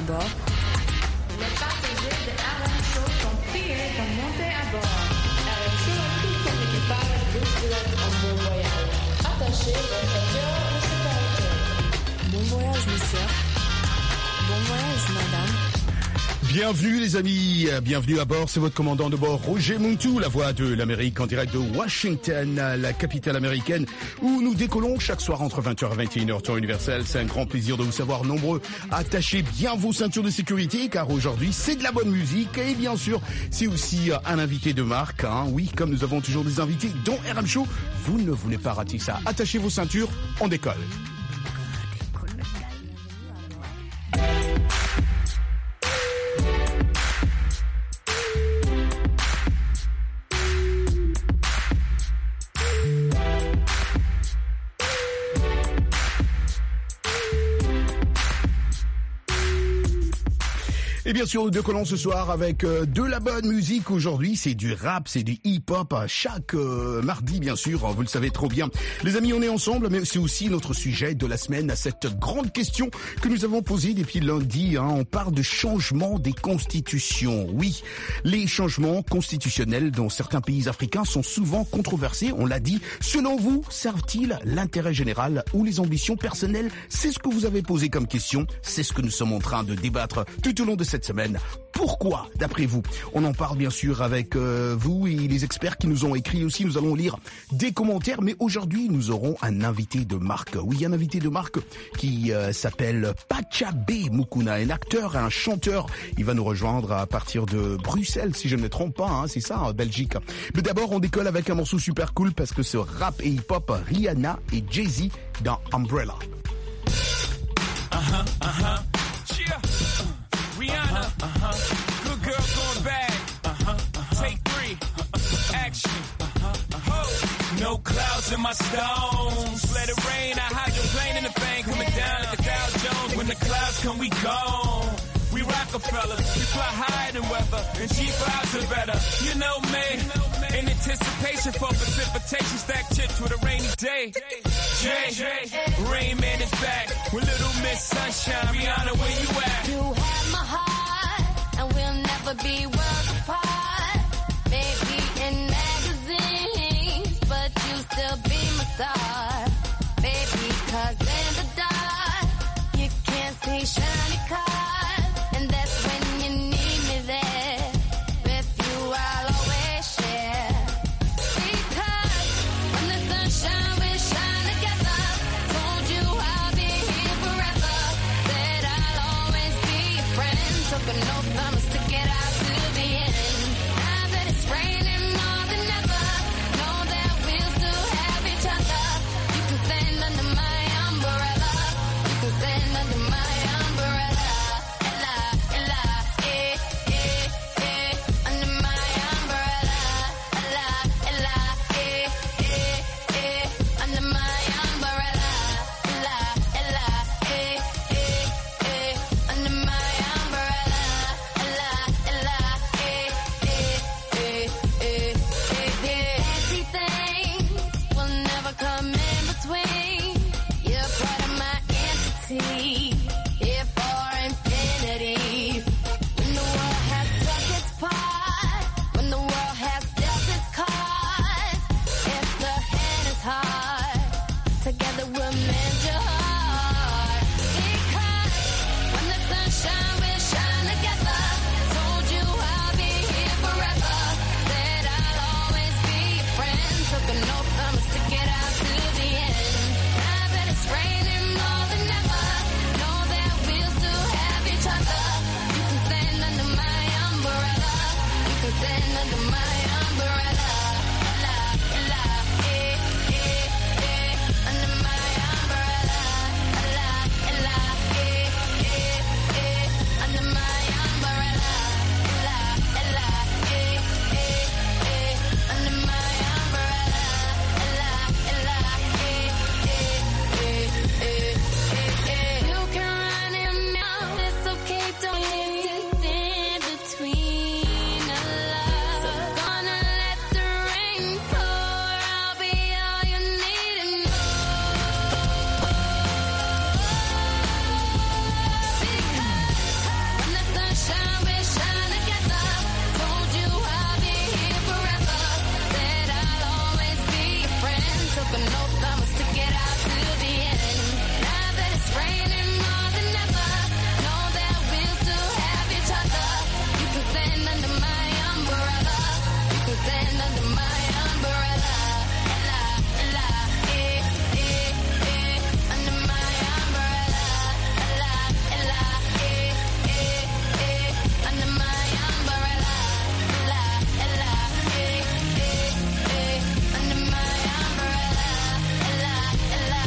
bord. Les passagers de RM Show sont priés de monter à bord. RM Show a tout son équipage vous souhaite un bon voyage. Attachez vos ceintures de sécurité. Bon voyage, monsieur. Bon voyage, madame. Bienvenue les amis, bienvenue à bord, c'est votre commandant de bord Roger Muntu, la voix de l'Amérique en direct de Washington, la capitale américaine où nous décollons chaque soir entre 20h et 21h temps universel. C'est un grand plaisir de vous savoir nombreux. Attachez bien vos ceintures de sécurité car aujourd'hui c'est de la bonne musique et bien sûr c'est aussi un invité de marque. Oui, comme nous avons toujours des invités dans RM Show, vous ne voulez pas rater ça. Attachez vos ceintures, on décolle. Et bien sûr, nous décollons ce soir avec de la bonne musique. Aujourd'hui, c'est du rap, c'est du hip-hop. Chaque mardi, bien sûr, vous le savez trop bien. Les amis, on est ensemble, mais c'est aussi notre sujet de la semaine, à cette grande question que nous avons posée depuis lundi. On parle de changement des constitutions. Oui, les changements constitutionnels dans certains pays africains sont souvent controversés. On l'a dit. Selon vous, servent-ils l'intérêt général ou les ambitions personnelles? C'est ce que vous avez posé comme question. C'est ce que nous sommes en train de débattre tout au long de cette semaine. Pourquoi, d'après vous? On en parle bien sûr avec vous et les experts qui nous ont écrit aussi. Nous allons lire des commentaires, mais aujourd'hui nous aurons un invité de marque. Oui, un invité de marque qui s'appelle Pachabé Mukuna, un acteur et un chanteur. Il va nous rejoindre à partir de Bruxelles, si je ne me trompe pas, c'est ça, Belgique. Mais d'abord, on décolle avec un morceau super cool parce que c'est rap et hip-hop, Rihanna et Jay-Z dans Umbrella. Rihanna, good girl going bad. Take 3, action. No clouds in my stones. Let it rain. I hydroplane in the bank, coming down like the Dow Jones. When the clouds come, we gone. We Rockefeller, we fly higher than weather, and cheap vibes are better. You know me, in anticipation for precipitation, stack chips with a rainy day. Jay, Rain Man is back with Little Miss Sunshine. Rihanna, where you at? You have my heart, and we'll never be worlds apart. Maybe in magazines, but you still be my star. Baby, 'cause in the dark, you can't see shiny cars, and that's when you need me there. With you, I'll always share. Because when the sunshine will shine together, told you I'll be here forever. Said I'll always be your friend. Took an oath, I'ma stick it out to the end. Now that it's raining more than ever, know that we'll still have each other. under my umbrella. Ella, ella, under my umbrella. Ella, ella, under my umbrella. Ella, ella, under my umbrella. Ella, ella,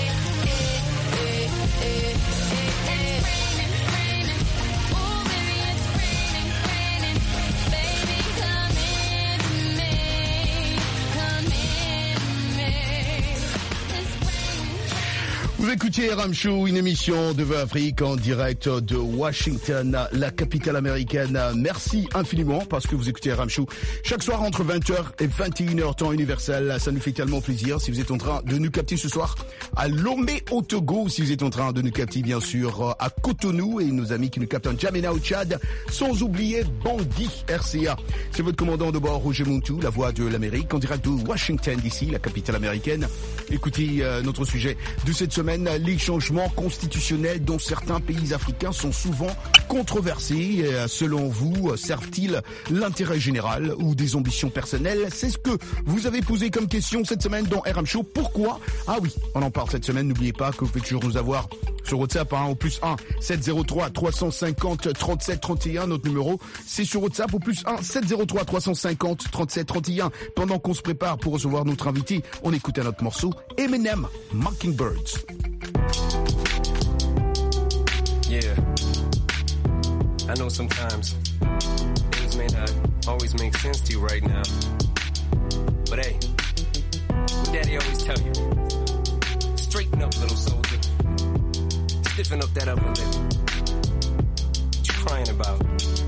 it's raining, raining. Oh, baby, it's raining, raining. Baby, come into me. Come into me. It's raining. Vous écoutez RM Show, une émission de Vœux Afrique en direct de Washington, la capitale américaine. Merci infiniment parce que vous écoutez RM Show chaque soir entre 20h et 21h temps universel. Ça nous fait tellement plaisir. Si vous êtes en train de nous capter ce soir à Lomé au Togo, si vous êtes en train de nous capter bien sûr à Cotonou et nos amis qui nous captent en N'Djamena au Tchad, sans oublier Bangui RCA. C'est votre commandant de bord Roger Montou, la voix de l'Amérique en direct de Washington d'ici, la capitale américaine. Écoutez notre sujet de cette semaine, les changements constitutionnels dont certains pays africains sont souvent controversés. Selon vous, servent-ils l'intérêt général ou des ambitions personnelles? C'est ce que vous avez posé comme question cette semaine dans RM Show. Pourquoi? Ah oui, on en parle cette semaine. N'oubliez pas que vous pouvez toujours nous avoir sur WhatsApp au plus 1 703 350 37 31. Notre numéro, c'est sur WhatsApp au plus 1 703 350 37 31. Pendant qu'on se prépare pour recevoir notre invité, on écoute un autre morceau, Eminem, Mockingbirds. Yeah, I know sometimes things may not always make sense to you right now, but hey, what Daddy always tell you, straighten up, little soldier, stiffen up that upper lip. What you crying about?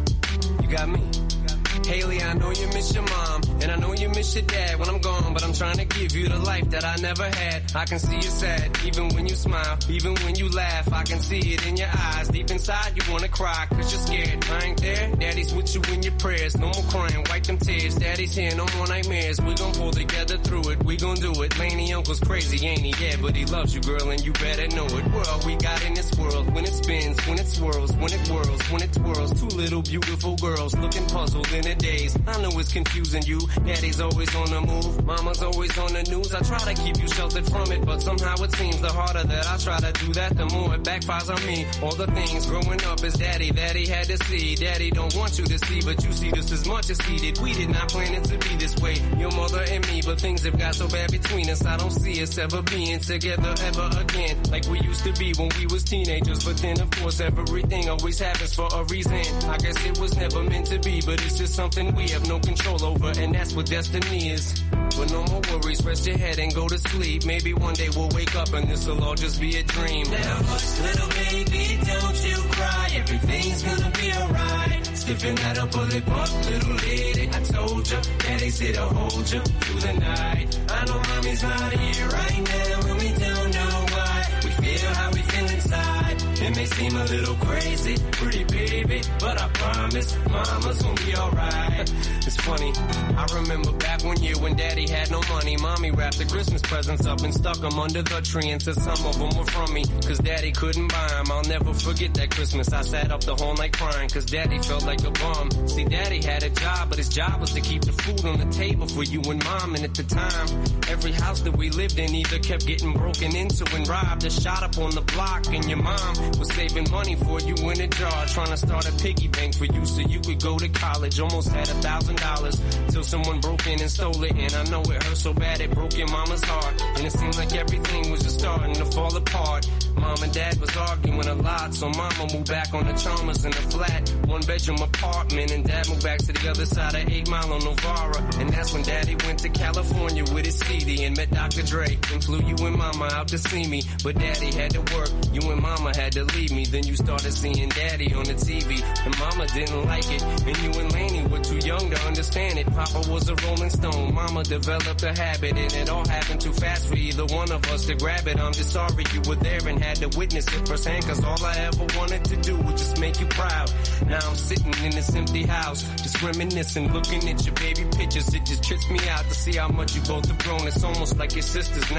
You got me. Haley, I know you miss your mom, and I know you miss your dad when I'm gone, but I'm trying to give you the life that I never had. I can see you sad, even when you smile, even when you laugh, I can see it in your eyes. Deep inside you wanna cry, cause you're scared. I ain't there, Daddy's with you in your prayers. No more crying, wipe them tears. Daddy's here, no more nightmares. We gon' pull together through it, we gon' do it. Laney Uncle's crazy, ain't he? Yeah, but he loves you, girl, and you better know it. World we got in this world, when it spins, when it swirls, when it whirls, when it twirls. Two little beautiful girls looking puzzled in a daze. I know it's confusing you. Daddy's always on the move, mama's always on the news. I try to keep you sheltered from it, but somehow it seems the harder that I try to do that, the more it backfires on me. All the things growing up as daddy that he had to see. Daddy don't want you to see, but you see this as much as he did. We did not plan it to be this way, your mother and me, but things have got so bad between us. I don't see us ever being together ever again, like we used to be when we was teenagers. But then of course everything always happens for a reason. I guess it was never meant to be, but it's just something we have no control over, and that's what destiny is. But no more worries, rest your head and go to sleep. Maybe one day we'll wake up and this'll all just be a dream. Now hush, little baby, don't you cry. Everything's gonna be alright. Stiffen that upper lip up, little lady. I told ya, Daddy's here to hold you through the night. I know mommy's not here right now, and we don't know why. We feel how we feel inside. It may seem a little crazy, pretty baby, but I promise mama's gonna be alright. It's funny, I remember back one year when Daddy had no money. Mommy wrapped the Christmas presents up and stuck them under the tree and said some of them were from me, cause Daddy couldn't buy them. I'll never forget that Christmas. I sat up the whole night crying, cause Daddy felt like a bum. See, Daddy had a job, but his job was to keep the food on the table for you and Mom. And at the time, every house that we lived in either kept getting broken into and robbed or shot up on the block. And your mom was saving money for you in a jar, trying to start a piggy bank for you so you could go to college. Almost had $1,000 till someone broke in and stole it. And I know it hurt so bad it broke your mama's heart. And it seemed like everything was just starting to fall apart. Mom and Dad was arguing a lot, so Mama moved back on the Chalmers in a flat 1-bedroom apartment, and Dad moved back to the other side of 8 Mile on Novara. And that's when Daddy went to California with his CD and met Dr. Dre and flew you and Mama out to see me. But Daddy had to work, you and Mama had to leave me. Then you started seeing Daddy on the TV, and Mama didn't like it, and you and Laney were too young to understand it. Papa was a Rolling Stone, Mama developed a habit, and it all happened too fast for either one of us to grab it. I'm just sorry you were there and had to witness it firsthand, cause all I ever wanted to do was just make you proud. Now I'm sitting in this empty house, just reminiscing, looking at your baby pictures. It just trips me out to see how much you both have grown. It's almost like your sisters now.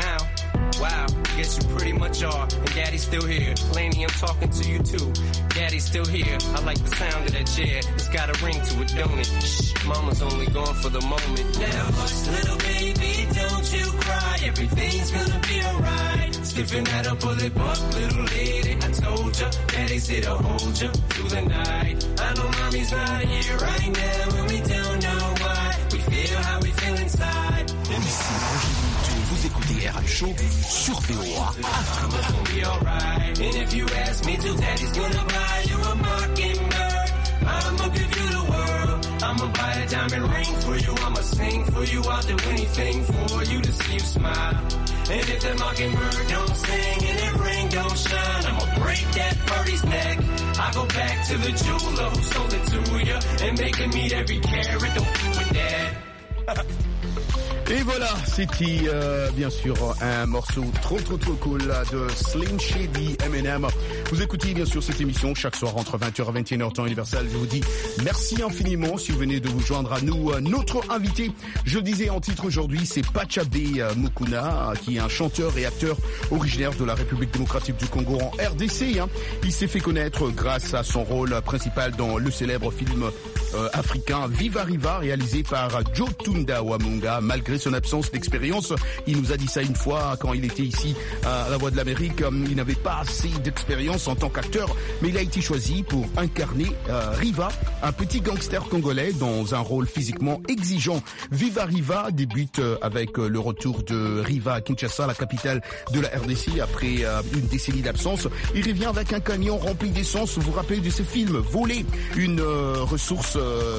Wow, guess you pretty much are. And Daddy's still here. Laney, I'm talking to you too. Daddy's still here. I like the sound of that chair. It's got a ring to it, don't it? Shh, Mama's only gone for the moment. Now hush, little baby, don't you cry. Everything's gonna be alright. Stiffen that up, pull it up, little lady. I told ya, Daddy's here to hold ya through the night. I know Mommy's not here right now, and we don't know why. We feel how we feel inside. Ici Roger, vous écoutez RH Show sur VOA. Mama's gonna be alright. And if you ask me to, Daddy's gonna buy you a mockingbird. I'ma give you the world. I'ma buy a diamond ring for you. I'ma sing for you. I'll do anything for you to see you smile. And if the mockingbird don't sing and that ring don't shine, I'ma break that birdie's neck. I go back to the jeweler who sold it to you and make him eat every carat. Don't f with that. Et voilà, c'était bien sûr un morceau trop cool de Slim Shady Eminem. Vous écoutez bien sûr cette émission chaque soir entre 20h et 21h temps universel. Je vous dis merci infiniment si vous venez de vous joindre à nous. Notre invité, je le disais en titre aujourd'hui, c'est Pachabé Mukuna, qui est un chanteur et acteur originaire de la République démocratique du Congo en RDC. Il s'est fait connaître grâce à son rôle principal dans le célèbre film africain Viva Riva, réalisé par Joe Tunda Wamunga. Malgré son absence d'expérience, il nous a dit ça une fois quand il était ici à la Voix de l'Amérique. Il n'avait pas assez d'expérience en tant qu'acteur, mais il a été choisi pour incarner Riva, un petit gangster congolais dans un rôle physiquement exigeant. Viva Riva débute avec le retour de Riva à Kinshasa, la capitale de la RDC, après une décennie d'absence. Il revient avec un camion rempli d'essence. Vous vous rappelez de ce film Voler, une ressource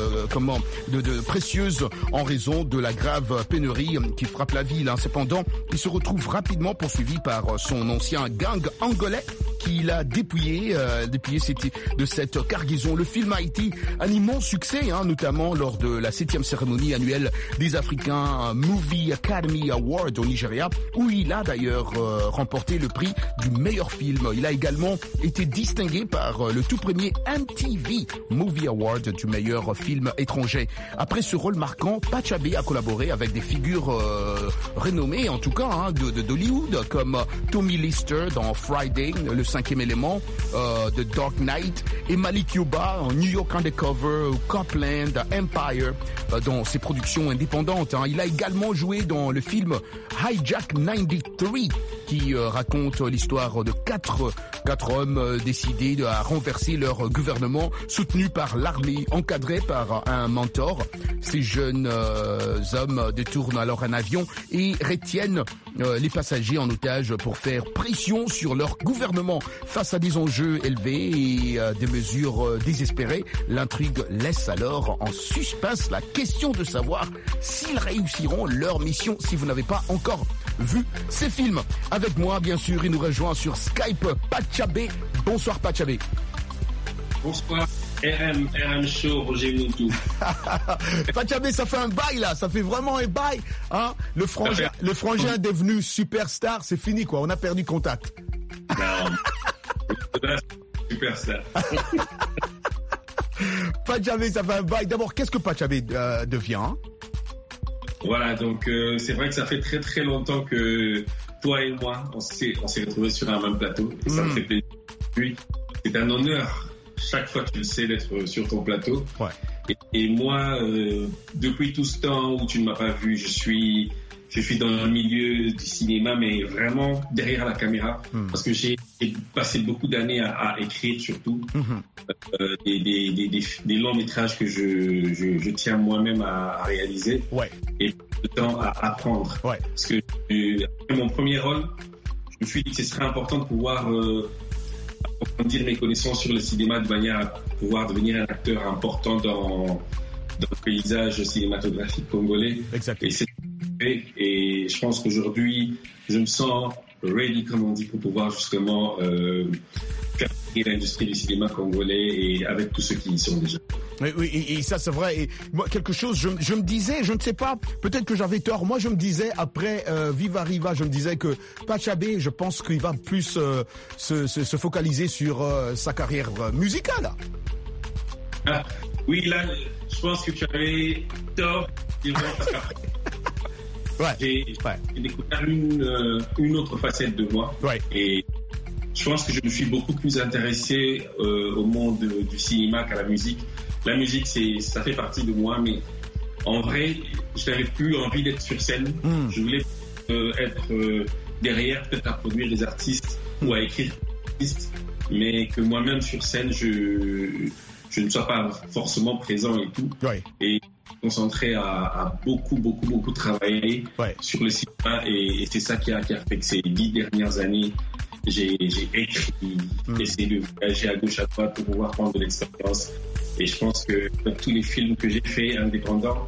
précieuse en raison de la grave pénurie qui frappe la ville. Cependant, il se retrouve rapidement poursuivi par son ancien gang angolais qui l'a dépouillé de cette cargaison. Le film a été un immense succès, notamment lors de la 7e cérémonie annuelle des African Movie Academy Award au Nigeria, où il a d'ailleurs remporté le prix du meilleur film. Il a également été distingué par le tout premier MTV Movie Award du meilleur film étranger. Après ce rôle marquant, Pachabé a collaboré avec des figures renommées, en tout cas, d'Hollywood, comme Tommy Lister dans Friday, le 5e élément, The Dark Knight, et Malik Yoba en New York Undercover, Copland, Empire, dans ses productions indépendantes. Il a également joué dans le film Hijack 93, qui raconte l'histoire de quatre hommes décidés à renverser leur gouvernement, soutenus par l'armée, encadrés par un mentor. Ces jeunes hommes détournent alors un avion et retiennent les passagers en otage pour faire pression sur leur gouvernement. Face à des enjeux élevés et des mesures désespérées, l'intrigue laisse alors en suspense la question de savoir s'ils réussiront leur mission. Si vous n'avez pas encore vu ces films, avec moi bien sûr, il nous rejoint sur Skype Pachabé. Bonsoir Pachabé. Bonsoir. RM Show, Roger Moutou. Pachabé, ça fait un bail là, ça fait vraiment un bail. Le frangin est devenu superstar, c'est fini quoi, on a perdu contact. Non, superstar. Pachabé, ça fait un bail. D'abord, qu'est-ce que Pachabé devient Voilà, donc c'est vrai que ça fait très très longtemps que toi et moi, on s'est retrouvés sur un même plateau. Et ça me fait plaisir. Oui, c'est un honneur. Chaque fois, tu le sais, d'être sur ton plateau. Ouais. Et moi, depuis tout ce temps où tu ne m'as pas vu, je suis dans le milieu du cinéma, mais vraiment derrière la caméra, parce que j'ai passé beaucoup d'années à écrire surtout des longs métrages que je tiens moi-même à réaliser, et le temps à apprendre. Ouais. Parce que après mon premier rôle, je me suis dit que ce serait important de pouvoir approfondir mes connaissances sur le cinéma de manière à pouvoir devenir un acteur important dans le paysage cinématographique congolais. Exactement. Et je pense qu'aujourd'hui, je me sens ready, comme on dit, pour pouvoir justement faire l'industrie du cinéma congolais et avec tous ceux qui y sont déjà. Oui, et ça c'est vrai. Et moi, quelque chose, je me disais, je ne sais pas, peut-être que j'avais tort. Moi, je me disais après Viva Riva, je me disais que Pachabé, je pense qu'il va plus se focaliser sur sa carrière musicale. Oui, là, je pense que tu avais tort. j'ai découvert une autre facette de moi. Et je pense que je me suis beaucoup plus intéressé au monde du cinéma qu'à la musique. La musique, ça fait partie de moi, mais en vrai, je n'avais plus envie d'être sur scène. Je voulais être derrière, peut-être à produire des artistes ou à écrire des artistes, mais que moi-même sur scène, je ne sois pas forcément présent et tout. Et concentré à beaucoup travailler sur le cinéma, et c'est ça qui a fait que ces 10 dernières années, j'ai écrit, essayé de voyager à gauche à droite pour pouvoir prendre de l'expérience. Et je pense que dans tous les films que j'ai faits indépendants,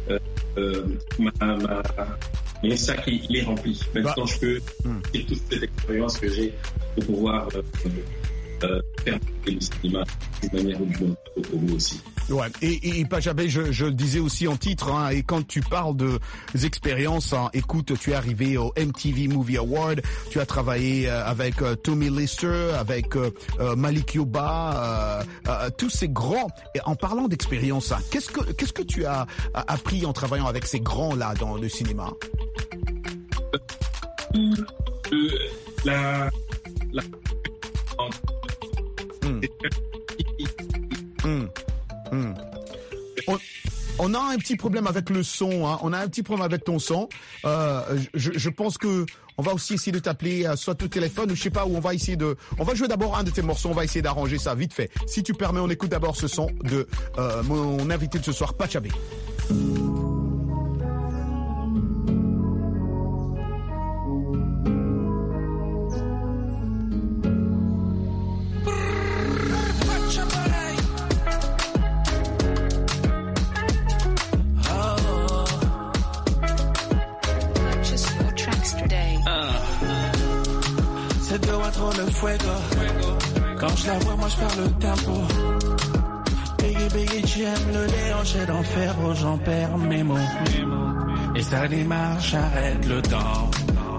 mon sac il est rempli. Maintenant je peux faire toute cette expérience que j'ai pour pouvoir faire le cinéma d'une manière ou d'une autre pour vous aussi. Et Pachabé, je le disais aussi en titre, hein, et quand tu parles des expériences, hein, écoute, tu es arrivé au MTV Movie Award, tu as travaillé avec Tommy Lister, avec Malik Yoba, tous ces grands. Et en parlant d'expérience, hein, qu'est-ce que tu as appris en travaillant avec ces grands-là dans le cinéma? On a un petit problème avec le son, hein. On a un petit problème avec ton son. Je pense que on va aussi essayer de t'appeler soit au téléphone ou je sais pas où on va jouer d'abord un de tes morceaux, on va essayer d'arranger ça vite fait. Si tu permets, on écoute d'abord ce son de mon invité de ce soir, Pachabé. Quand je la vois, moi je perds le tempo. Biggie, j'aime le déhanché d'enfer, oh j'en perds mes mots. Et ça démarche, arrête le temps.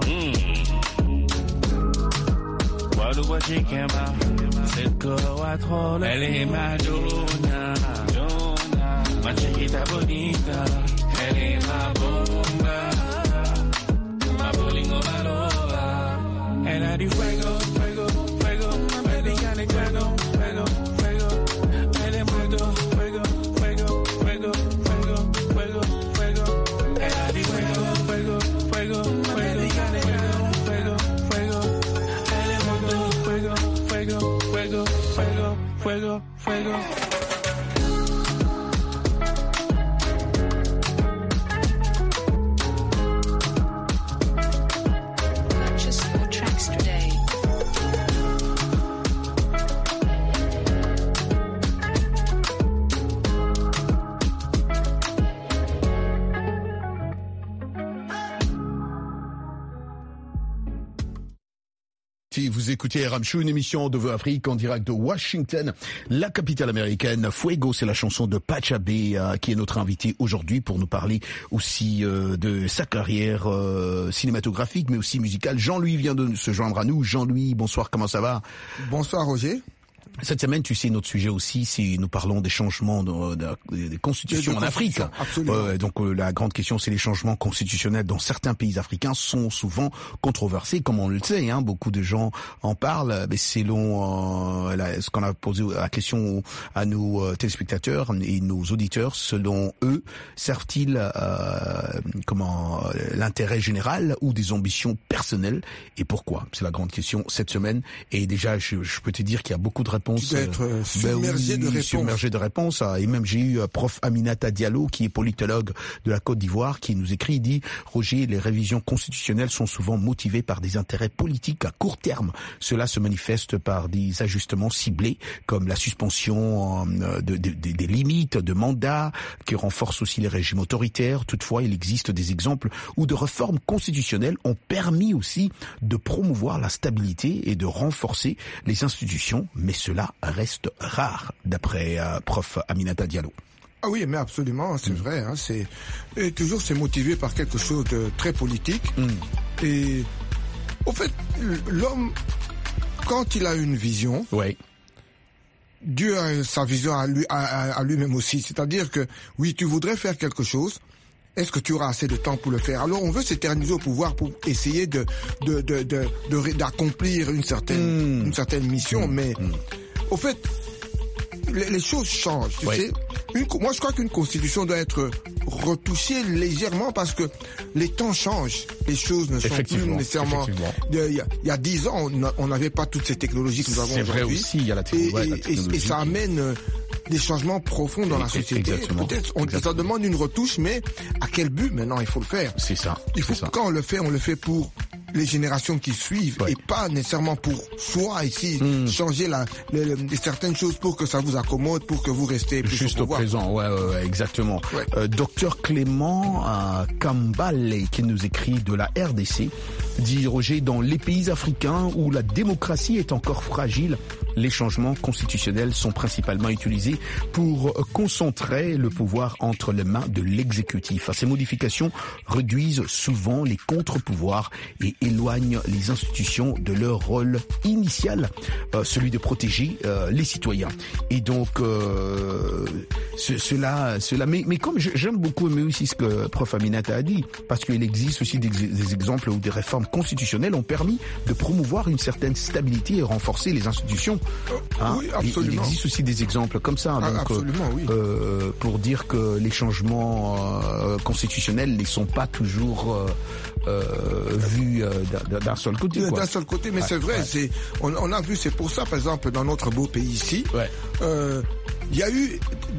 Waluwa Chikema, cette Coroatrol, elle est Madonna. Ma chiquita bonita, elle est ma bomba. Ma bolingo maloba, elle a du fuego. Fuego. Just 4 tracks today. Si vous écoutez RM Show, une émission de Vœux Afrique en direct de Washington, la capitale américaine. Fuego, c'est la chanson de Pachabé qui est notre invité aujourd'hui pour nous parler aussi de sa carrière cinématographique mais aussi musicale. Jean-Louis vient de se joindre à nous. Jean-Louis, bonsoir, comment ça va? Bonsoir Roger. Cette semaine, tu sais, notre sujet aussi, c'est nous parlons des changements des constitutions en Afrique. Donc la grande question, c'est les changements constitutionnels dans certains pays africains sont souvent controversés, comme on le sait. Hein, beaucoup de gens en parlent. Mais selon ce qu'on a posé la question à nos téléspectateurs et nos auditeurs, selon eux, servent-ils l'intérêt général ou des ambitions personnelles, et pourquoi? C'est la grande question cette semaine. Et déjà, je peux te dire qu'il y a beaucoup de réponses. Tu dois être submergé de réponses. Et même j'ai eu prof Aminata Diallo, qui est politologue de la Côte d'Ivoire, qui nous écrit, il dit: Roger, les révisions constitutionnelles sont souvent motivées par des intérêts politiques à court terme. Cela se manifeste par des ajustements ciblés, comme la suspension des limites de mandat, qui renforcent aussi les régimes autoritaires. Toutefois, il existe des exemples où de réformes constitutionnelles ont permis aussi de promouvoir la stabilité et de renforcer les institutions, mais cela reste rare, d'après prof Aminata Diallo. Ah oui, mais absolument, c'est vrai. Hein, c'est motivé par quelque chose de très politique. Et au fait, l'homme, quand il a une vision, Dieu a sa vision à lui-même aussi. C'est-à-dire que oui, tu voudrais faire quelque chose, est-ce que tu auras assez de temps pour le faire? Alors on veut s'éterniser au pouvoir pour essayer d'accomplir une certaine mission, mais au fait, les choses changent, tu sais. Moi, je crois qu'une constitution doit être retouchée légèrement parce que les temps changent. Les choses ne sont plus nécessairement... Il y a 10 ans, on n'avait pas toutes ces technologies que nous avons aujourd'hui. C'est vrai aussi, il y a la technologie. Et ça amène des changements profonds dans la société. Peut-être ça demande une retouche, mais à quel but maintenant il faut le faire? C'est ça. Quand on le fait pour les générations qui suivent et pas nécessairement pour soi ici, changer certaines choses pour que ça vous accommode, pour que vous restez plus juste au présent. Ouais, exactement. Docteur Clément Kambale qui nous écrit de la RDC dit Roger, dans les pays africains où la démocratie est encore fragile, les changements constitutionnels sont principalement utilisés pour concentrer le pouvoir entre les mains de l'exécutif. Ces modifications réduisent souvent les contre-pouvoirs et éloignent les institutions de leur rôle initial, celui de protéger les citoyens. Et donc, cela. Mais comme j'aime beaucoup aimer aussi ce que Prof Aminata a dit, parce qu'il existe aussi des exemples où des réformes constitutionnelles ont permis de promouvoir une certaine stabilité et renforcer les institutions. Oui, absolument. Il existe aussi des exemples comme ça. Donc, absolument, oui. Pour dire que les changements constitutionnels ne sont pas toujours vus d'un seul côté. D'un seul côté, mais c'est vrai. On a vu, c'est pour ça, par exemple, dans notre beau pays ici, il y a eu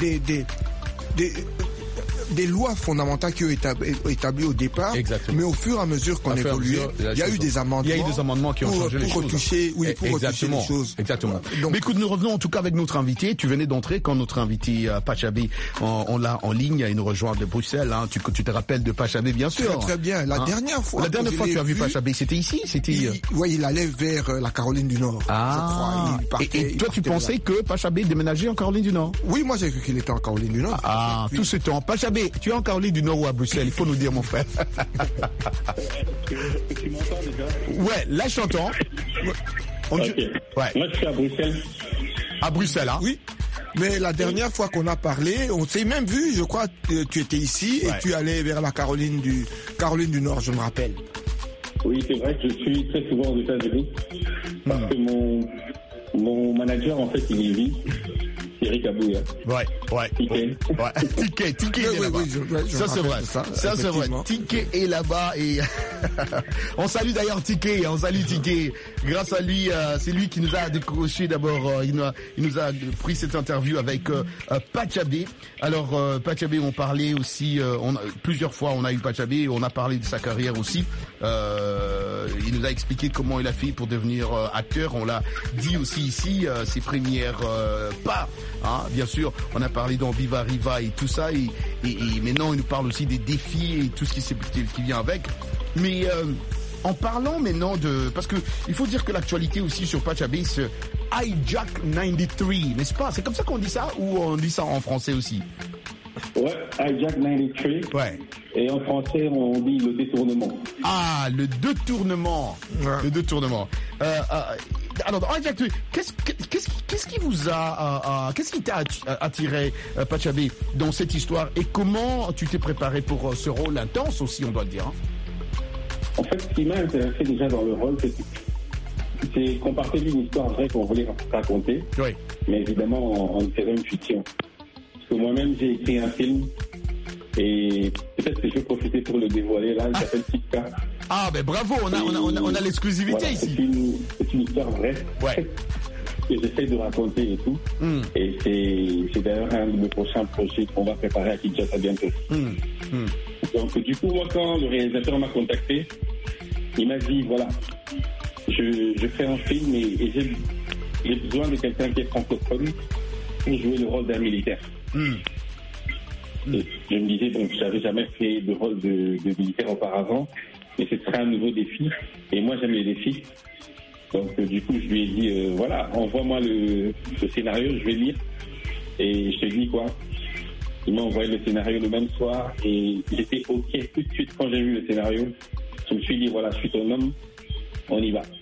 des lois fondamentales qui ont été établies au départ. Exactement. Mais au fur et à mesure qu'on évoluait, il y a eu des amendements. Il y a eu des amendements qui ont changé les choses. Pour retoucher les choses. Exactement. Donc, mais écoute, nous revenons en tout cas avec notre invité. Tu venais d'entrer quand notre invité Pachabé, on l'a en ligne, il nous rejoint de Bruxelles. Hein. Tu te rappelles de Pachabé, bien sûr. Très bien. La dernière fois que tu as vu Pachabé, c'était ici? Oui, il allait vers la Caroline du Nord. Ah. Et toi, tu pensais que Pachabé déménageait en Caroline du Nord? Oui, moi j'ai cru qu'il était en Caroline du Nord. Ah, tout ce temps. Pachabé, tu es en Caroline du Nord ou à Bruxelles? Il faut nous dire, mon frère. Tu m'entends déjà? Ouais, là je t'entends. Okay. Moi je suis à Bruxelles. À Bruxelles, hein? Oui. Mais la dernière fois qu'on a parlé, on s'est même vu, je crois, tu étais ici et tu allais vers la Caroline du Nord, je me rappelle. Oui, c'est vrai que je suis très souvent aux États-Unis parce que mon manager, en fait, il est vie. Eric Abouya. Ticket est là-bas. Ça c'est vrai. Ça c'est vrai. Ticket est là-bas et on salue d'ailleurs Ticket. Grâce à lui, c'est lui qui nous a décroché d'abord. Il nous a pris cette interview avec Pachabé. Alors Pachabé, on parlait aussi. Plusieurs fois, on a eu Pachabé. On a parlé de sa carrière aussi. Il nous a expliqué comment il a fait pour devenir acteur. On l'a dit aussi ici. Ses premières pas. Hein, bien sûr, on a parlé dans Viva Riva et tout ça, et maintenant il nous parle aussi des défis et tout ce qui vient avec. Mais en parlant maintenant parce que il faut dire que l'actualité aussi sur Pachabé, c'est Hijack 93, n'est-ce pas? C'est comme ça qu'on dit ça ou on dit ça en français aussi? Ouais, Hijack 93. Ouais. Et en français, on dit le détournement. Ah, le détournement. Ouais. Le détournement. Alors, Hijack 93, qu'est-ce qui vous a, qu'est-ce qui t'a attiré, Pachabé, dans cette histoire, et comment tu t'es préparé pour ce rôle intense aussi, on doit le dire, hein? En fait, ce qui m'a intéressé déjà dans le rôle, c'est qu'on partait d'une histoire vraie qu'on voulait raconter, oui. Mais évidemment, on faisait une fiction. Parce que moi-même, j'ai écrit un film, et peut-être que je vais profiter pour le dévoiler, là, il s'appelle Tika. Ah, ben bravo, on a l'exclusivité voilà, ici. C'est une histoire vraie. Ouais. Que j'essaie de raconter et tout. Et c'est d'ailleurs un de mes prochains projets qu'on va préparer à Kinshasa bientôt. Donc, du coup, moi, quand le réalisateur m'a contacté, il m'a dit, voilà, je fais un film et j'ai besoin de quelqu'un qui est francophone pour jouer le rôle d'un militaire. Et je me disais, bon, je n'avais jamais fait de rôle de militaire auparavant, mais ce serait un nouveau défi. Et moi, j'aime les défis. Donc, du coup, je lui ai dit, voilà, envoie-moi le scénario, je vais lire. Et je te dis quoi? Il m'a envoyé le scénario le même soir et j'étais OK tout de suite quand j'ai vu le scénario. Je me suis dit, voilà, je suis ton homme. on y va.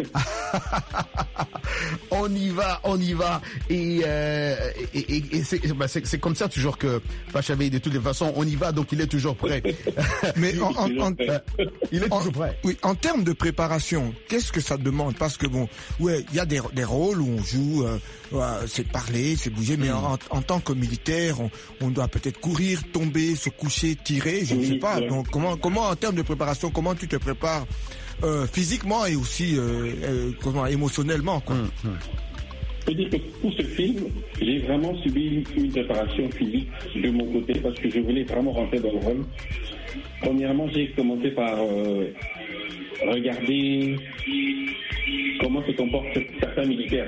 On y va. Et c'est comme ça toujours que Pachavé, de toutes les façons, on y va, donc il est toujours prêt. Mais il est toujours prêt. Oui, en termes de préparation, qu'est-ce que ça demande? Parce que bon, ouais, il y a des rôles où on joue, c'est parler, c'est bouger, mais en tant que militaire, on doit peut-être courir, tomber, se coucher, tirer, je ne sais pas. Donc comment en termes de préparation, comment tu te prépares physiquement et aussi émotionnellement, quoi. Je peux dire que pour ce film, j'ai vraiment subi une préparation physique de mon côté parce que je voulais vraiment rentrer dans le rôle. Premièrement, j'ai commencé par regarder comment se comportent certains militaires.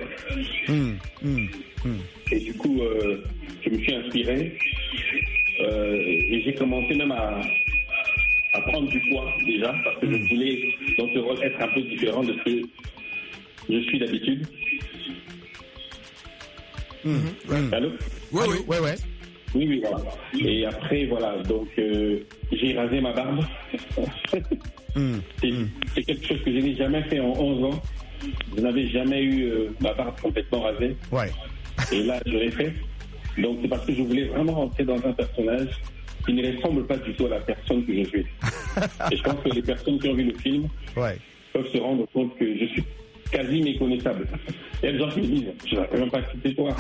Et du coup, je me suis inspiré et j'ai commencé même à prendre du poids déjà parce que je voulais dans ce rôle être un peu différent de ce que je suis d'habitude. Allô? Ouais. Oui, voilà. Et après, voilà, donc j'ai rasé ma barbe. C'est quelque chose que je n'ai jamais fait en 11 ans. Je n'avais jamais eu ma barbe complètement rasée. Ouais. Et là, je l'ai fait. Donc c'est parce que je voulais vraiment rentrer dans un personnage qui ne ressemble pas du tout à la personne que je suis. Et je pense que les personnes qui ont vu le film peuvent se rendre compte que je suis quasi méconnaissable. Il y a des gens qui me disent, je n'avais même pas quitté toi.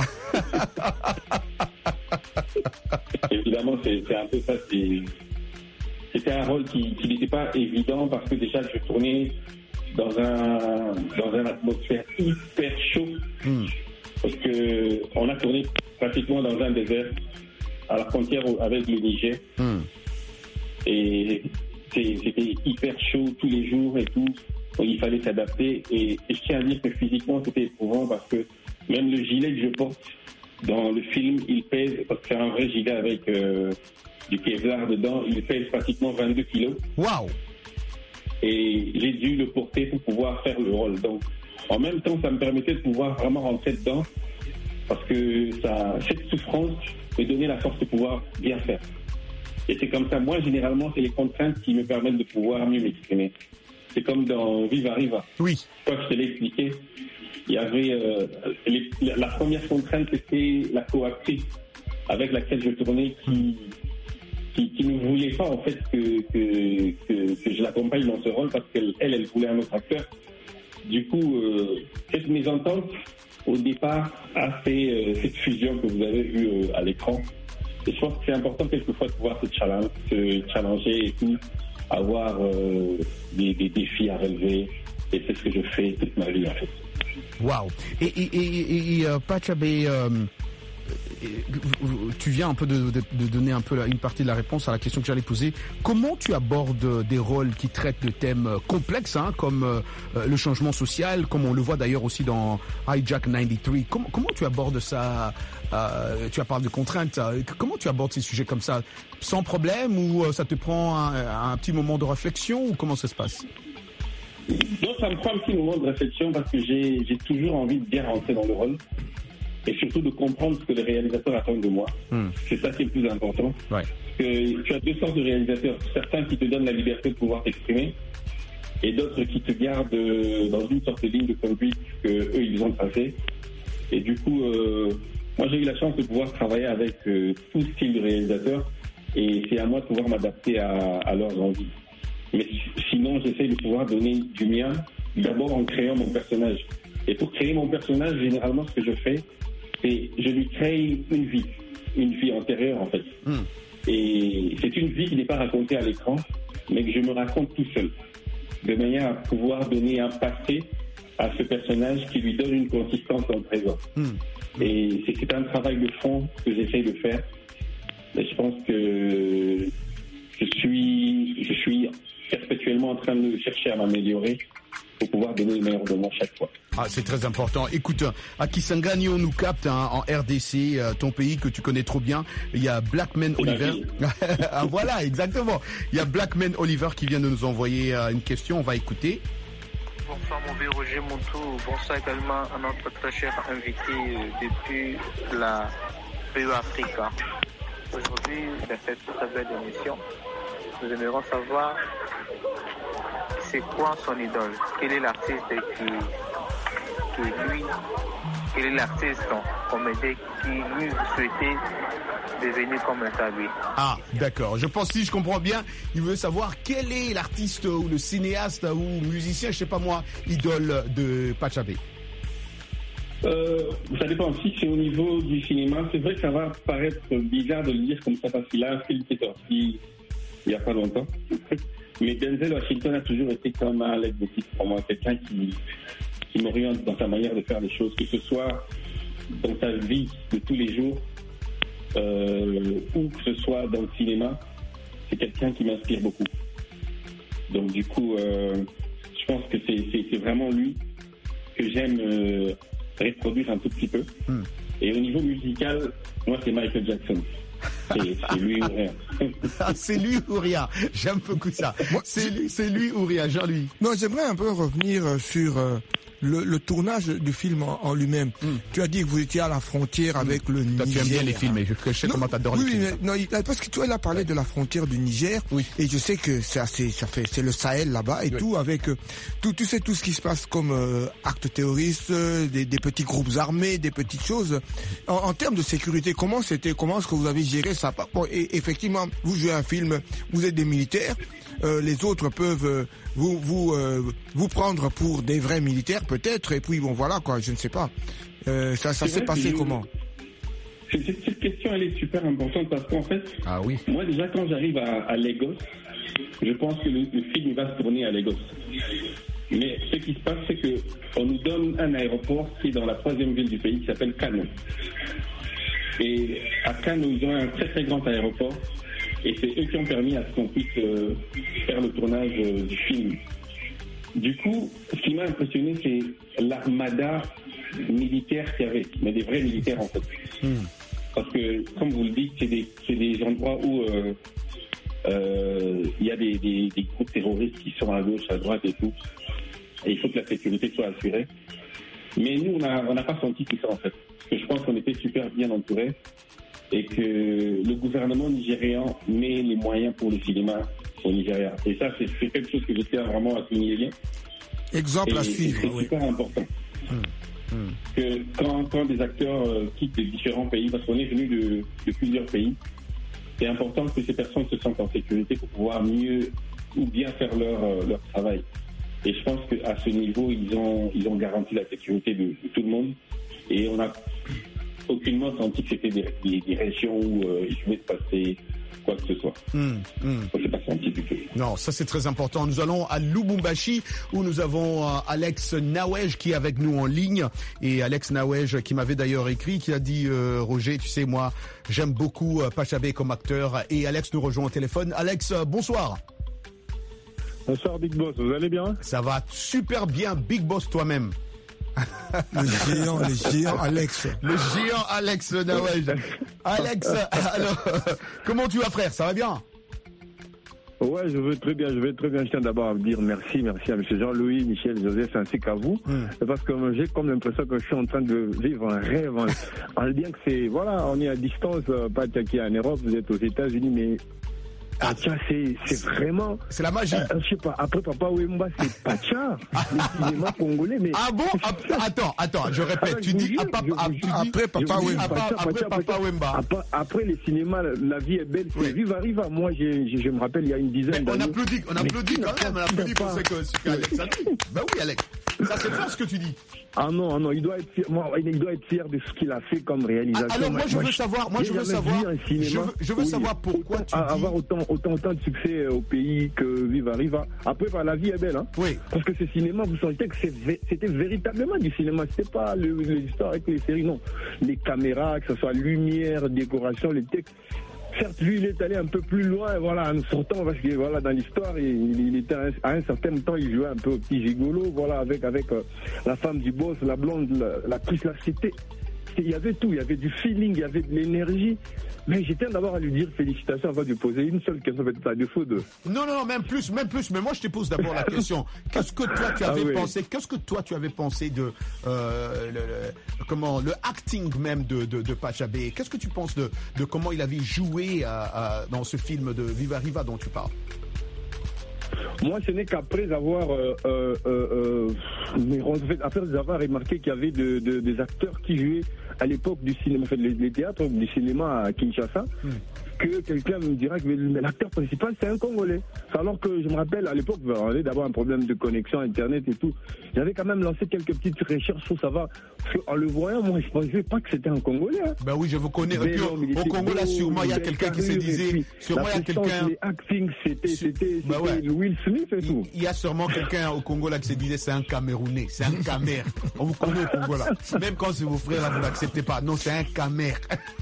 Évidemment, c'est un peu ça. C'était un rôle qui n'était pas évident parce que déjà, je tournais dans une atmosphère hyper chaud. Parce que on a tourné pratiquement dans un désert à la frontière avec le Niger. Et c'était hyper chaud tous les jours et tout. Donc, il fallait s'adapter. Et je tiens à dire que physiquement, c'était éprouvant parce que même le gilet que je porte dans le film, il pèse, parce que c'est un vrai gilet avec du Kevlar dedans, il pèse pratiquement 22 kilos. Waouh! Et j'ai dû le porter pour pouvoir faire le rôle. Donc, en même temps, ça me permettait de pouvoir vraiment rentrer dedans parce que cette souffrance me donnait la force de pouvoir bien faire. Et c'est comme ça, moi, généralement, c'est les contraintes qui me permettent de pouvoir mieux m'exprimer. C'est comme dans Viva Riva. Oui. Comme je te l'ai expliqué, il y avait la première contrainte, c'était la co-actrice avec laquelle je tournais qui ne voulait pas en fait que je l'accompagne dans ce rôle parce qu'elle voulait un autre acteur. Du coup, cette mésentente au départ a fait cette fusion que vous avez vue à l'écran. Et je pense que c'est important quelquefois de pouvoir se challenger et tout, avoir des défis à relever. Et c'est ce que je fais toute ma vie en fait. Waouh. Et Pachabé, tu viens un peu de donner un peu une partie de la réponse à la question que j'allais poser. Comment tu abordes des rôles qui traitent de thèmes complexes, comme le changement social, comme on le voit d'ailleurs aussi dans Hijack 93. Comment tu abordes ça? Tu as parlé de contraintes. Comment tu abordes ces sujets comme ça? Sans problème, ou ça te prend un petit moment de réflexion, ou comment ça se passe? Non, ça me prend un petit moment de réflexion parce que j'ai toujours envie de bien rentrer dans le rôle et surtout de comprendre ce que les réalisateurs attendent de moi. C'est ça qui est le plus important. Ouais. Parce que tu as deux sortes de réalisateurs. Certains qui te donnent la liberté de pouvoir t'exprimer et d'autres qui te gardent dans une sorte de ligne de conduite qu'eux, ils ont tracée. Et du coup, moi, j'ai eu la chance de pouvoir travailler avec tout style de réalisateurs et c'est à moi de pouvoir m'adapter à leurs envies. Mais sinon, j'essaie de pouvoir donner du mien, d'abord en créant mon personnage. Et pour créer mon personnage, généralement, ce que je fais, c'est je lui crée une vie antérieure, en fait. Et c'est une vie qui n'est pas racontée à l'écran, mais que je me raconte tout seul, de manière à pouvoir donner un passé à ce personnage qui lui donne une consistance dans le présent. Et c'est un travail de fond que j'essaie de faire. Et je pense que je suis perpétuellement en train de chercher à m'améliorer pour pouvoir donner le meilleur de moi chaque fois. Ah, c'est très important. Écoute, à Kisangani, on nous capte en RDC, ton pays que tu connais trop bien. Il y a Blackman Oliver. Ah, voilà, exactement. Il y a Blackman Oliver qui vient de nous envoyer une question. On va écouter. Bonsoir mon vieux Roger Montou. Bonsoir également à notre très cher invité depuis la PE Africa. Aujourd'hui, dans cette très belle émission, nous aimerions savoir c'est quoi son idole? Quel est l'artiste quel est l'artiste comédien qui lui souhaitait devenir comme ça lui? Ah, d'accord. Je pense, si je comprends bien, il veut savoir quel est l'artiste ou le cinéaste ou musicien, je sais pas moi, idole de Pachabé. Ça dépend. Si c'est au niveau du cinéma, c'est vrai que ça va paraître bizarre de le dire comme ça parce qu'il a un film qui est sorti il n'y a pas longtemps. Mais Denzel Washington a toujours été comme un leitmotiv pour moi, quelqu'un qui m'oriente dans sa manière de faire les choses, que ce soit dans sa vie de tous les jours ou que ce soit dans le cinéma. C'est quelqu'un qui m'inspire beaucoup. Donc du coup, je pense que c'est vraiment lui que j'aime reproduire un tout petit peu. Et au niveau musical, moi c'est Michael Jackson. C'est lui ou rien. C'est lui ou rien. J'aime beaucoup ça. C'est lui ou rien, Jean-Louis. Non, j'aimerais un peu revenir sur le tournage du film en lui-même. Tu as dit que vous étiez à la frontière avec le Niger. Tu aimes bien les films, et je sais comment t'adores les films. Non, parce que toi, il a parlé de la frontière du Niger, et je sais que c'est le Sahel là-bas et tout, avec tu sais tout ce qui se passe comme actes terroristes, des petits groupes armés, des petites choses. En termes de sécurité, comment est-ce que vous avez géré ça? Bon, et effectivement, vous jouez un film, vous êtes des militaires. Les autres peuvent vous prendre pour des vrais militaires peut-être, et puis bon voilà quoi, je ne sais pas. Ça s'est passé comment? Cette question elle est super importante parce qu'en fait, moi déjà quand j'arrive à Lagos, je pense que le film va se tourner à Lagos. Mais ce qui se passe, c'est que on nous donne un aéroport qui est dans la 3e ville du pays qui s'appelle Kano. Et à Kano, ils ont un très très grand aéroport. Et c'est eux qui ont permis à ce qu'on puisse faire le tournage du film. Du coup, ce qui m'a impressionné, c'est l'armada militaire qu'il y avait, mais des vrais militaires en fait. Parce que, comme vous le dites, c'est des endroits où il y a des groupes terroristes qui sont à gauche, à droite et tout. Et il faut que la sécurité soit assurée. Mais nous, on n'a pas senti tout ça en fait. Parce que je pense qu'on était super bien entourés. Et que le gouvernement nigérian met les moyens pour le cinéma au Nigeria. Et ça, c'est quelque chose que je tiens vraiment à souligner. Exemple à suivre. C'est super important. Que quand des acteurs quittent les différents pays, parce qu'on est venu de plusieurs pays, c'est important que ces personnes se sentent en sécurité pour pouvoir mieux ou bien faire leur travail. Et je pense qu'à ce niveau, ils ont garanti la sécurité de tout le monde. Et on a aucunement senti que c'était des régions où il pouvait se passer quoi que ce soit. Ça s'est pas senti du tout. Non, ça c'est très important. Nous allons à Lubumbashi où nous avons Alex Nawej qui est avec nous en ligne. Et Alex Nawej qui m'avait d'ailleurs écrit, qui a dit Roger, tu sais moi, j'aime beaucoup Pachabé comme acteur. Et Alex nous rejoint au téléphone. Alex, bonsoir. Bonsoir Big Boss, vous allez bien? Ça va super bien, Big Boss toi-même. Le géant Alex. Le géant Alex Nawej. Alex, alors, comment tu vas frère? Ça va bien? Ouais, je vais très bien. Je tiens d'abord à vous dire merci à M. Jean-Louis, Michel, Joseph, ainsi qu'à vous. Parce que j'ai comme l'impression que je suis en train de vivre un rêve. En disant que c'est, voilà, on est à distance, pas qui est en Europe, vous êtes aux États-Unis, mais Pacha, c'est vraiment. C'est la magie. Je sais pas, après Papa Wemba, c'est Pacha, le cinéma congolais, mais. Ah bon? Attends, je répète, tu dis après Papa Wemba. Après les cinémas, la vie est belle, c'est Viva Riva. Moi, je me rappelle, il y a une dizaine d'années. On applaudit quand même, on applaudit pour ce qu'Alex a dit. Bah oui, Alex. Ça, c'est fort ce que tu dis. Ah non, il doit être fier de ce qu'il a fait comme réalisation. Alors moi, je veux savoir pourquoi tu dis. Avoir autant de succès au pays que Viva Riva. Après, la vie est belle, hein. Oui. Parce que ce cinéma, vous sentez que c'était véritablement du cinéma. C'était pas l'histoire avec les séries, non. Les caméras, que ce soit lumière, décoration, les textes. Certes, lui, il est allé un peu plus loin, voilà, en sortant, parce que voilà, dans l'histoire, il était à un certain temps, il jouait un peu au petit gigolo, voilà, avec la femme du boss, la blonde, l'actrice, là, il y avait tout, il y avait du feeling, il y avait de l'énergie. Mais je tiens d'abord à lui dire félicitations avant de lui poser une seule question, peut-être à défaut de. Non, même plus. Mais moi, je te pose d'abord la question. Qu'est-ce que toi tu avais pensé? Qu'est-ce que toi tu avais pensé de le acting même de Pachabé? Qu'est-ce que tu penses de comment il avait joué dans ce film de Viva Riva dont tu parles? Moi, ce n'est qu'après avoir, après avoir remarqué qu'il y avait des acteurs qui jouaient à l'époque du cinéma, les théâtres du cinéma à Kinshasa, que quelqu'un me dira que l'acteur principal c'est un Congolais. Alors que je me rappelle à l'époque, on avait d'abord un problème de connexion internet et tout. J'avais quand même lancé quelques petites recherches pour savoir. Parce qu'en le voyant, moi je ne pensais pas que c'était un Congolais. Hein. Ben oui, je vous connais. Et puis, au Congo là, sûrement il y a quelqu'un qui se disait. Sûrement il y a quelqu'un. Les acting, c'était Will Smith et tout. Il y a sûrement quelqu'un au Congo là qui se disait c'est un Camerounais, c'est un Camer. On vous connaît au Congo là. Même quand c'est vos frères là, vous l'acceptez pas. Non, c'est un Camer.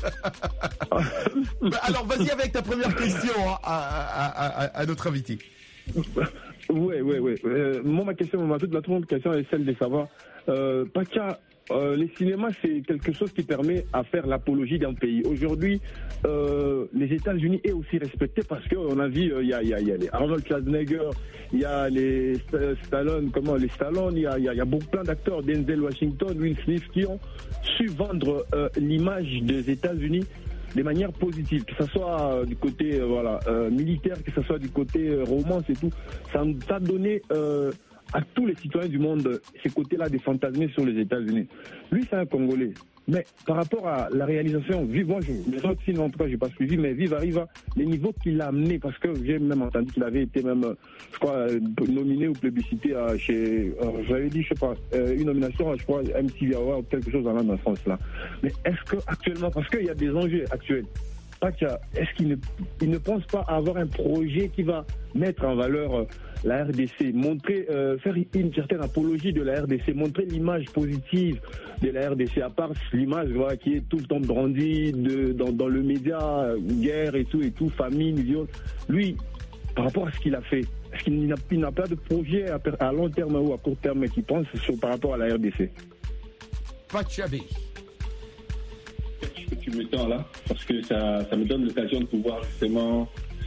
Alors vas-y avec ta première question à notre invité. Oui. Moi, ma toute la troisième question est celle de savoir, Pacha, les cinémas, c'est quelque chose qui permet à faire l'apologie d'un pays. Aujourd'hui, les États-Unis est aussi respecté parce qu'on a vu, il y a les Arnold Schwarzenegger, il y a les Stallone, il y a beaucoup plein d'acteurs, Denzel Washington, Will Smith, qui ont su vendre l'image des États-Unis de manière positive, que ce soit du côté militaire, que ce soit du côté romance et tout. Ça a donné à tous les citoyens du monde ces côtés-là des fantasmes sur les États-Unis. Lui, c'est un Congolais. Mais par rapport à la réalisation, les autres films en tout cas, j'ai pas suivi, mais Vive Arriva, les niveaux qu'il a amené, parce que j'ai même entendu qu'il avait été même, je crois, nominé ou plébiscité chez, j'avais dit, je sais pas, une nomination, je crois, MTV Award ou quelque chose dans ce sens-là. Mais est-ce que actuellement, parce qu'il y a des enjeux actuels, est-ce qu'il ne pense pas avoir un projet qui va mettre en valeur la RDC, montrer, faire une certaine apologie de la RDC, montrer l'image positive de la RDC, à part l'image qui est tout le temps brandie dans le média, guerre et tout, famine, viol. Lui, par rapport à ce qu'il a fait, est-ce qu'il n'a pas de projet à long terme ou à court terme qui pense par rapport à la RDC? Pachabé. Que tu me tends là, parce que ça me donne l'occasion de pouvoir justement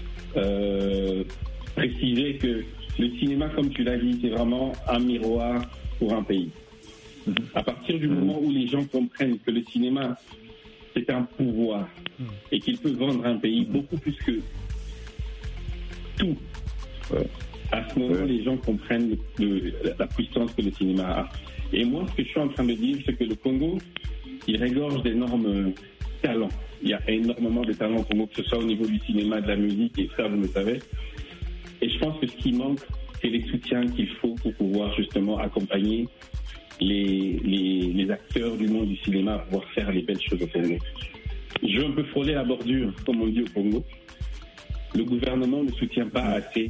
préciser que le cinéma, comme tu l'as dit, c'est vraiment un miroir pour un pays. À partir du moment où les gens comprennent que le cinéma, c'est un pouvoir et qu'il peut vendre un pays beaucoup plus que tout, à ce moment, les gens comprennent la puissance que le cinéma a. Et moi, ce que je suis en train de dire, c'est que le Congo, il regorge d'énormes talents. Il y a énormément de talents au Congo, que ce soit au niveau du cinéma, de la musique, et ça, vous le savez. Et je pense que ce qui manque, c'est les soutiens qu'il faut pour pouvoir justement accompagner les acteurs du monde du cinéma à pouvoir faire les belles choses au Congo. Je veux un peu frôler la bordure, comme on dit au Congo. Le gouvernement ne soutient pas assez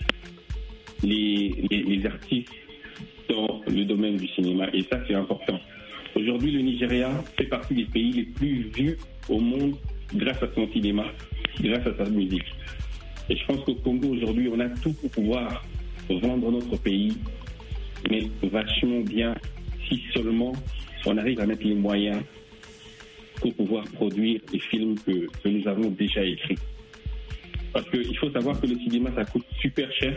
les artistes dans le domaine du cinéma, et ça, c'est important. Aujourd'hui, le Nigeria fait partie des pays les plus vus au monde grâce à son cinéma, grâce à sa musique. Et je pense qu'au Congo, aujourd'hui, on a tout pour pouvoir vendre notre pays, mais vachement bien, si seulement on arrive à mettre les moyens pour pouvoir produire les films que nous avons déjà écrits. Parce qu'il faut savoir que le cinéma, ça coûte super cher.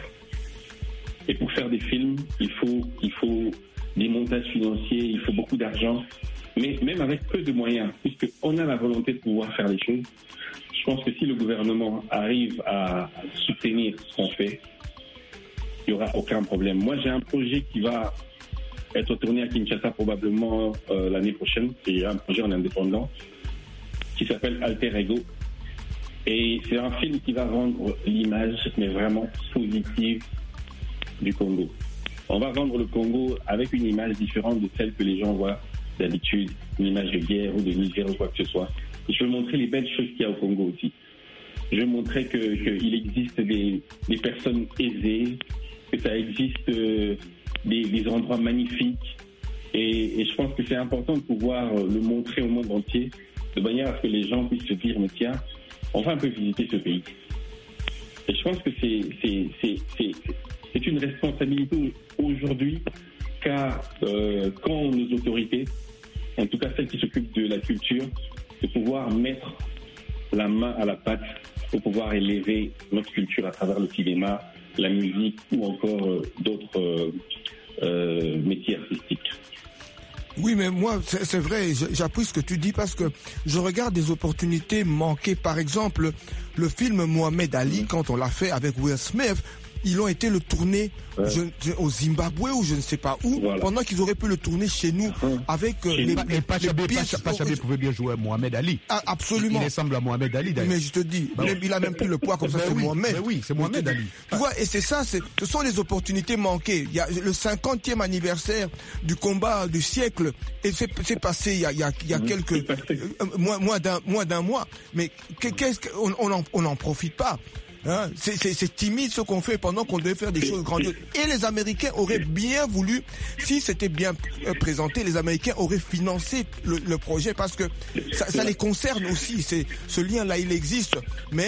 Et pour faire des films, il faut des montages financiers, il faut beaucoup d'argent. Mais même avec peu de moyens, puisqu'on a la volonté de pouvoir faire les choses, je pense que si le gouvernement arrive à soutenir ce qu'on fait, il n'y aura aucun problème. Moi, j'ai un projet qui va être tourné à Kinshasa probablement l'année prochaine. C'est un projet en indépendant qui s'appelle Alter Ego. Et c'est un film qui va rendre l'image, mais vraiment positive, du Congo. On va vendre le Congo avec une image différente de celle que les gens voient d'habitude, une image de guerre ou de misère ou quoi que ce soit. Et je veux montrer les belles choses qu'il y a au Congo aussi. Je veux montrer qu'il existe des personnes aisées, que ça existe des endroits magnifiques. Et je pense que c'est important de pouvoir le montrer au monde entier, de manière à ce que les gens puissent se dire, mais tiens, on va un peu visiter ce pays. Et je pense que c'est une responsabilité aujourd'hui, car quand nos autorités, en tout cas celles qui s'occupent de la culture, de pouvoir mettre la main à la pâte pour pouvoir élever notre culture à travers le cinéma, la musique ou encore d'autres métiers artistiques. Oui, mais moi, c'est vrai, j'appuie ce que tu dis parce que je regarde des opportunités manquées. Par exemple, le film Mohamed Ali, quand on l'a fait avec Will Smith, ils ont été le tourner au Zimbabwe ou je ne sais pas où, pendant qu'ils auraient pu le tourner chez nous avec les Pachabé pouvait bien jouer à Mohamed Ali. Ah, absolument. Il ressemble à Mohamed Ali d'ailleurs. Mais je te dis, il a même plus le poids comme ça, c'est Mohamed. Oui, c'est Mohamed Ali. Tu vois, et c'est ça, ce sont les opportunités manquées. Il y a le 50e anniversaire du combat du siècle, et c'est passé il y a quelques moins d'un mois. Mais qu'est-ce qu'on n'en profite pas? Hein, c'est timide ce qu'on fait pendant qu'on devait faire des choses grandioses. Et les Américains auraient bien voulu, si c'était bien présenté, les Américains auraient financé le projet parce que ça les concerne aussi. Ce lien-là, il existe, mais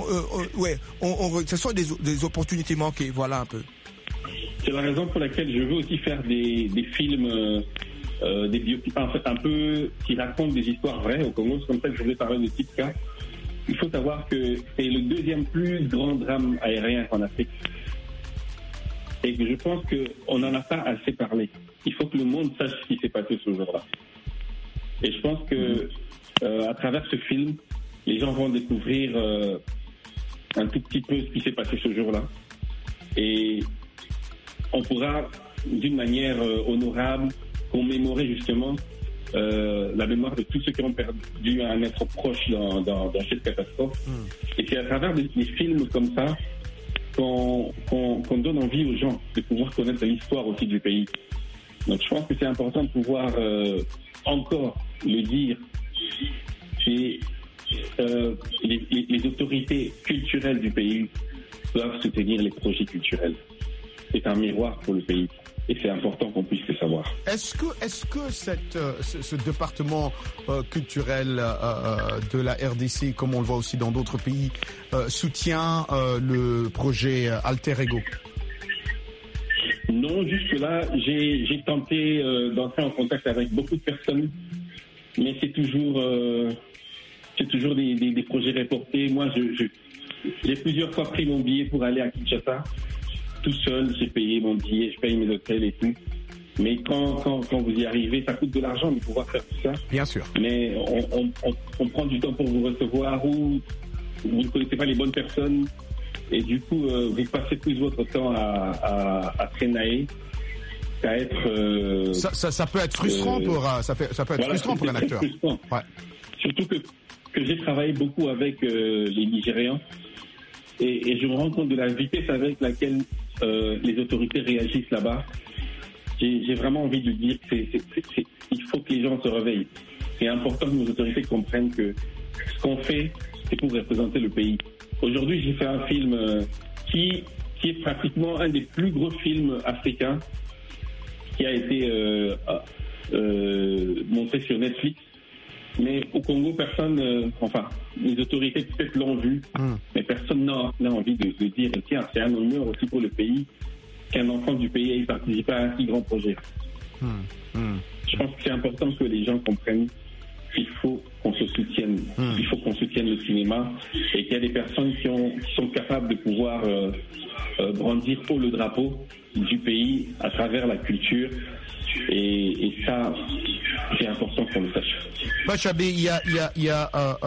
ce sont des opportunités manquées. Voilà un peu. C'est la raison pour laquelle je veux aussi faire des films, des biopics, en fait, un peu qui racontent des histoires vraies au Congo. C'est comme ça que je voulais parler de Tipka. Il faut savoir que c'est le deuxième plus grand drame aérien en Afrique. Et que je pense qu'on n'en a pas assez parlé. Il faut que le monde sache ce qui s'est passé ce jour-là. Et je pense que à travers ce film, les gens vont découvrir un tout petit peu ce qui s'est passé ce jour-là. Et on pourra, d'une manière honorable, commémorer justement la mémoire de tous ceux qui ont perdu un être proche dans cette catastrophe. Et c'est à travers des films comme ça qu'on donne envie aux gens de pouvoir connaître l'histoire aussi du pays. Donc je pense que c'est important de pouvoir encore le dire. Et les autorités culturelles du pays doivent soutenir les projets culturels. C'est un miroir pour le pays. Et c'est important qu'on puisse le savoir. Est-ce que ce département culturel de la RDC, comme on le voit aussi dans d'autres pays, soutient le projet Alter Ego? Non, jusque-là, j'ai tenté d'entrer en contact avec beaucoup de personnes, mais c'est toujours des projets reportés. Moi, j'ai plusieurs fois pris mon billet pour aller à Kinshasa. Tout seul, j'ai payé mon billet, je paye mes hôtels et tout. Mais quand vous y arrivez, ça coûte de l'argent de pouvoir faire tout ça. Bien sûr. Mais on prend du temps pour vous recevoir ou vous ne connaissez pas les bonnes personnes. Et du coup, vous passez plus votre temps à traîner qu'à être... Ça peut être frustrant ça peut être frustrant pour un acteur. Ouais. Surtout que j'ai travaillé beaucoup avec les Nigérians. Et je me rends compte de la vitesse avec laquelle les autorités réagissent là-bas. J'ai vraiment envie de dire qu'il faut que les gens se réveillent. C'est important que nos autorités comprennent que ce qu'on fait, c'est pour représenter le pays. Aujourd'hui, j'ai fait un film qui est pratiquement un des plus gros films africains qui a été montré sur Netflix. Mais au Congo, personne, les autorités peut-être l'ont vu, mais personne n'a envie de dire, tiens, c'est un honneur aussi pour le pays qu'un enfant du pays ait participé à un si grand projet. Je pense que c'est important que les gens comprennent qu'il faut qu'on se soutienne. Il faut qu'on soutienne le cinéma et qu'il y a des personnes qui sont capables de pouvoir brandir haut le drapeau du pays à travers la culture. Et ça, c'est important qu'on le sache. Pachabé, il y a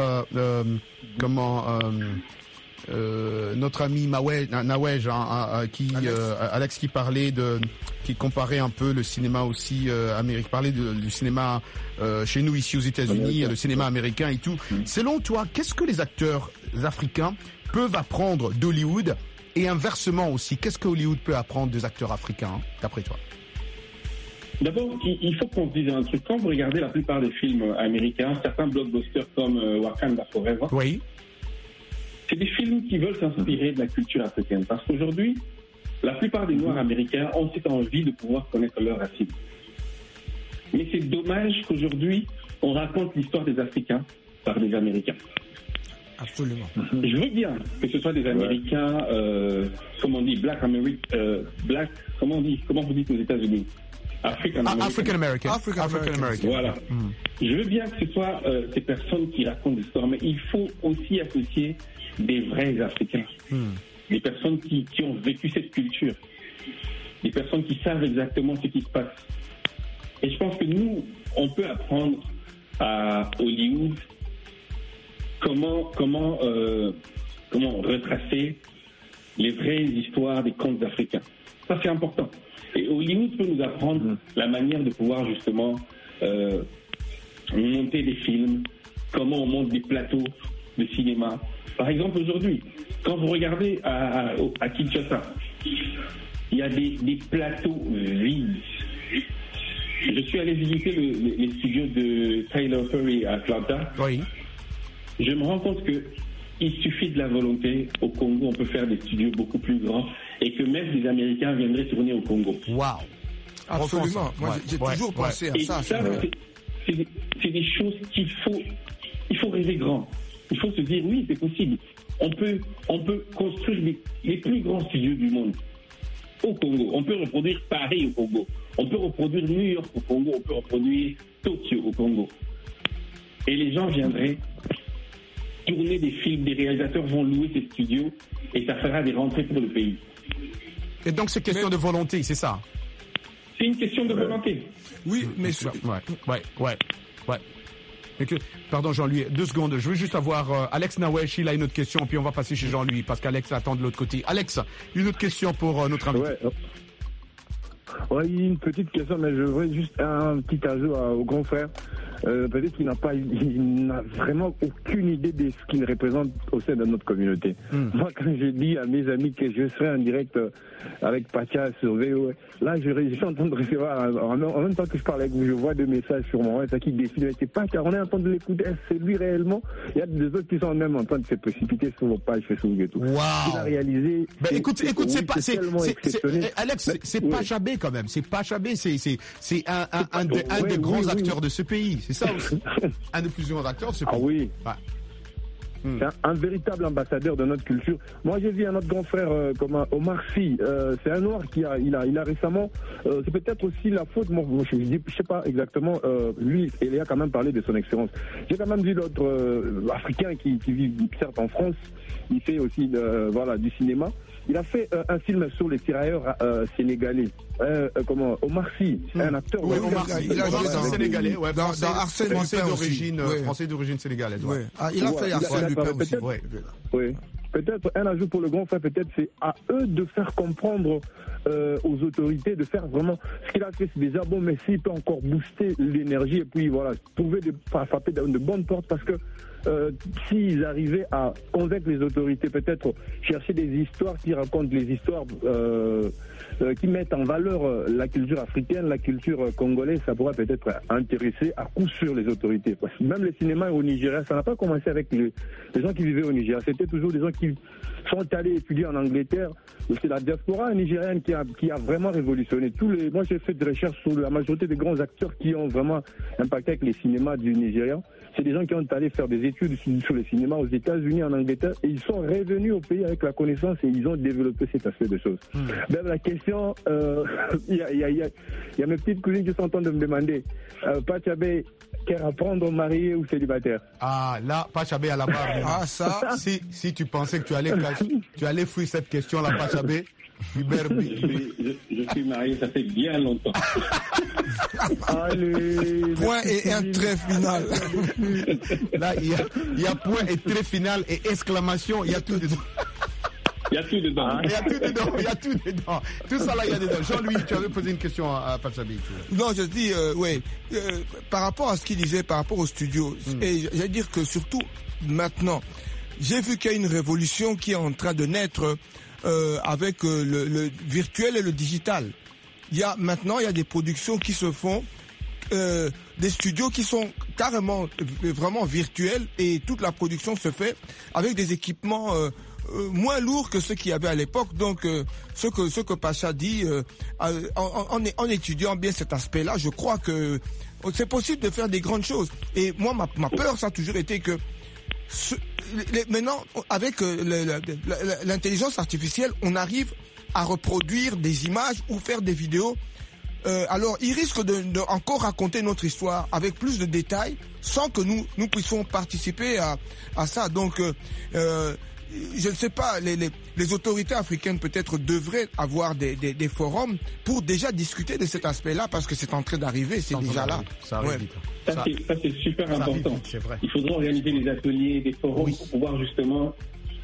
notre ami Nawej, Alex qui parlait qui comparait un peu le cinéma aussi américain, parlait du cinéma chez nous ici aux États-Unis, le cinéma américain et tout. Selon toi, qu'est-ce que les acteurs africains peuvent apprendre d'Hollywood et inversement aussi, qu'est-ce que Hollywood peut apprendre des acteurs africains, d'après toi? D'abord, il faut qu'on se dise un truc. Quand vous regardez la plupart des films américains, certains blockbusters comme Wakanda Forever, oui, c'est des films qui veulent s'inspirer de la culture africaine. Parce qu'aujourd'hui, la plupart des Noirs américains ont cette envie de pouvoir connaître leurs racines. Mais c'est dommage qu'aujourd'hui, on raconte l'histoire des Africains par des Américains. Absolument. Je veux bien que ce soit des Américains, comment on dit, Black, comment vous dites aux États-Unis? African American. Voilà. Je veux bien que ce soit ces personnes qui racontent l'histoire, mais il faut aussi associer des vrais Africains, des personnes qui ont vécu cette culture, des personnes qui savent exactement ce qui se passe. Et je pense que nous, on peut apprendre à Hollywood comment retracer les vraies histoires des contes africains. Ça, c'est important. Et Hollywood peut nous apprendre la manière de pouvoir justement monter des films, comment on monte des plateaux de cinéma. Par exemple, aujourd'hui, quand vous regardez à Kinshasa, il y a des plateaux vides. Je suis allé visiter les studios de Tyler Perry à Atlanta. Oui. Je me rends compte qu'il suffit de la volonté. Au Congo, on peut faire des studios beaucoup plus grands et que même des Américains viendraient tourner au Congo. Waouh! Absolument. Moi, j'ai toujours pensé à ça. C'est des choses il faut rêver grand. Il faut se dire, oui, c'est possible. On peut construire les plus grands studios du monde au Congo. On peut reproduire Paris au Congo. On peut reproduire New York au Congo. On peut reproduire Tokyo au Congo. Et les gens viendraient tourner des films. Des réalisateurs vont louer ces studios et ça fera des rentrées pour le pays. Et donc, c'est question de volonté, c'est ça? C'est une question de volonté. Oui, mais... Ouais. Pardon, Jean-Louis, 2 secondes. Je veux juste avoir Alex Nawesh, il a une autre question, puis on va passer chez Jean-Louis, parce qu'Alex attend de l'autre côté. Alex, une autre question pour notre invité. Ouais, une petite question, mais je voudrais juste un petit ajout au grand frère. Peut-être qu'il n'a vraiment aucune idée de ce qu'il représente au sein de notre communauté. Moi, quand je dis à mes amis que je serai en direct avec Pacha sur VO, là, je suis en train de recevoir, en même temps que je parle avec vous, je vois des messages sur mon WhatsApp qui défilent. C'est Pacha, on est en train de l'écouter, c'est lui réellement. Il y a des autres qui sont même en train de se précipiter sur vos pages Facebook et tout. Waouh! Il a réalisé. Écoute, c'est Alex, c'est pas Chabé quand même. C'est pas Chabé, c'est un des grands acteurs de ce pays. C'est ça aussi. Un des plus grands acteurs de ce pays. Ah oui. C'est un véritable ambassadeur de notre culture. Moi, j'ai vu un autre grand frère comme Omar Sy. C'est un noir qui a récemment. C'est peut-être aussi la faute. Moi, je sais pas exactement. Lui, il a quand même parlé de son expérience. J'ai quand même vu d'autres Africains qui vivent certes en France. Il fait aussi du cinéma. Il a fait un film sur les tirailleurs sénégalais. Omar Sy, un acteur. Oui, Omar Sy. Il a joué dans Sénégalais, dans Arsène Lupin français d'origine sénégalaise. Ouais. Il a fait Arsène Lupin aussi. Oui. Peut-être un ajout pour le grand frère, peut-être c'est à eux de faire comprendre aux autorités, de faire vraiment ce qu'il a fait, c'est déjà bon, mais s'il peut encore booster l'énergie et puis trouver frapper de bonnes portes, parce que s'ils arrivaient à convaincre les autorités, peut-être chercher des histoires qui racontent les histoires qui mettent en valeur la culture africaine, la culture congolaise, ça pourrait peut-être intéresser à coup sûr les autorités. Parce que même le cinéma au Nigeria, ça n'a pas commencé avec les gens qui vivaient au Nigeria, c'était toujours des gens qui sont allés étudier en Angleterre. C'est la diaspora nigérienne qui a vraiment révolutionné moi j'ai fait des recherches sur la majorité des grands acteurs qui ont vraiment impacté avec les cinémas du Nigeria. C'est des gens qui ont allé faire des études sur le cinéma aux États-Unis, en Angleterre, et ils sont revenus au pays avec la connaissance et ils ont développé cet aspect de choses. Même la question, il y a mes petites cousines qui sont en train de me demander, Pachabé, qu'est apprendre marié ou célibataire? Ah, là, Pachabé à la barre. Ah, ça, si tu pensais que tu allais fouiller cette question-là, Pachabé, je suis marié, ça fait bien longtemps. Allez, point et un trait final. Là, il y a point et trait final et exclamation, il y a tout dedans. Il y a tout dedans. Il y a tout dedans. Tout ça là, il y a dedans. Jean-Louis, tu avais posé une question à Pachabé. Non, je dis, par rapport à ce qu'il disait, par rapport au studio, et je vais dire que surtout maintenant, j'ai vu qu'il y a une révolution qui est en train de naître avec le virtuel et le digital. Maintenant, il y a des productions qui se font, des studios qui sont carrément vraiment virtuels, et toute la production se fait avec des équipements moins lourds que ceux qu'il y avait à l'époque. Donc, ce que Pacha dit, en étudiant bien cet aspect-là, je crois que c'est possible de faire des grandes choses. Et moi, ma peur, ça a toujours été que maintenant, avec l'intelligence artificielle, on arrive à reproduire des images ou faire des vidéos. Alors, il risque de encore raconter notre histoire avec plus de détails, sans que nous puissions participer à ça. Donc, je ne sais pas, les autorités africaines peut-être devraient avoir des forums pour déjà discuter de cet aspect-là, parce que c'est en train d'arriver, c'est déjà là. Ça arrive vite. Ça c'est super important. Vite, c'est vrai. Il faudra organiser des ateliers, des forums pour pouvoir justement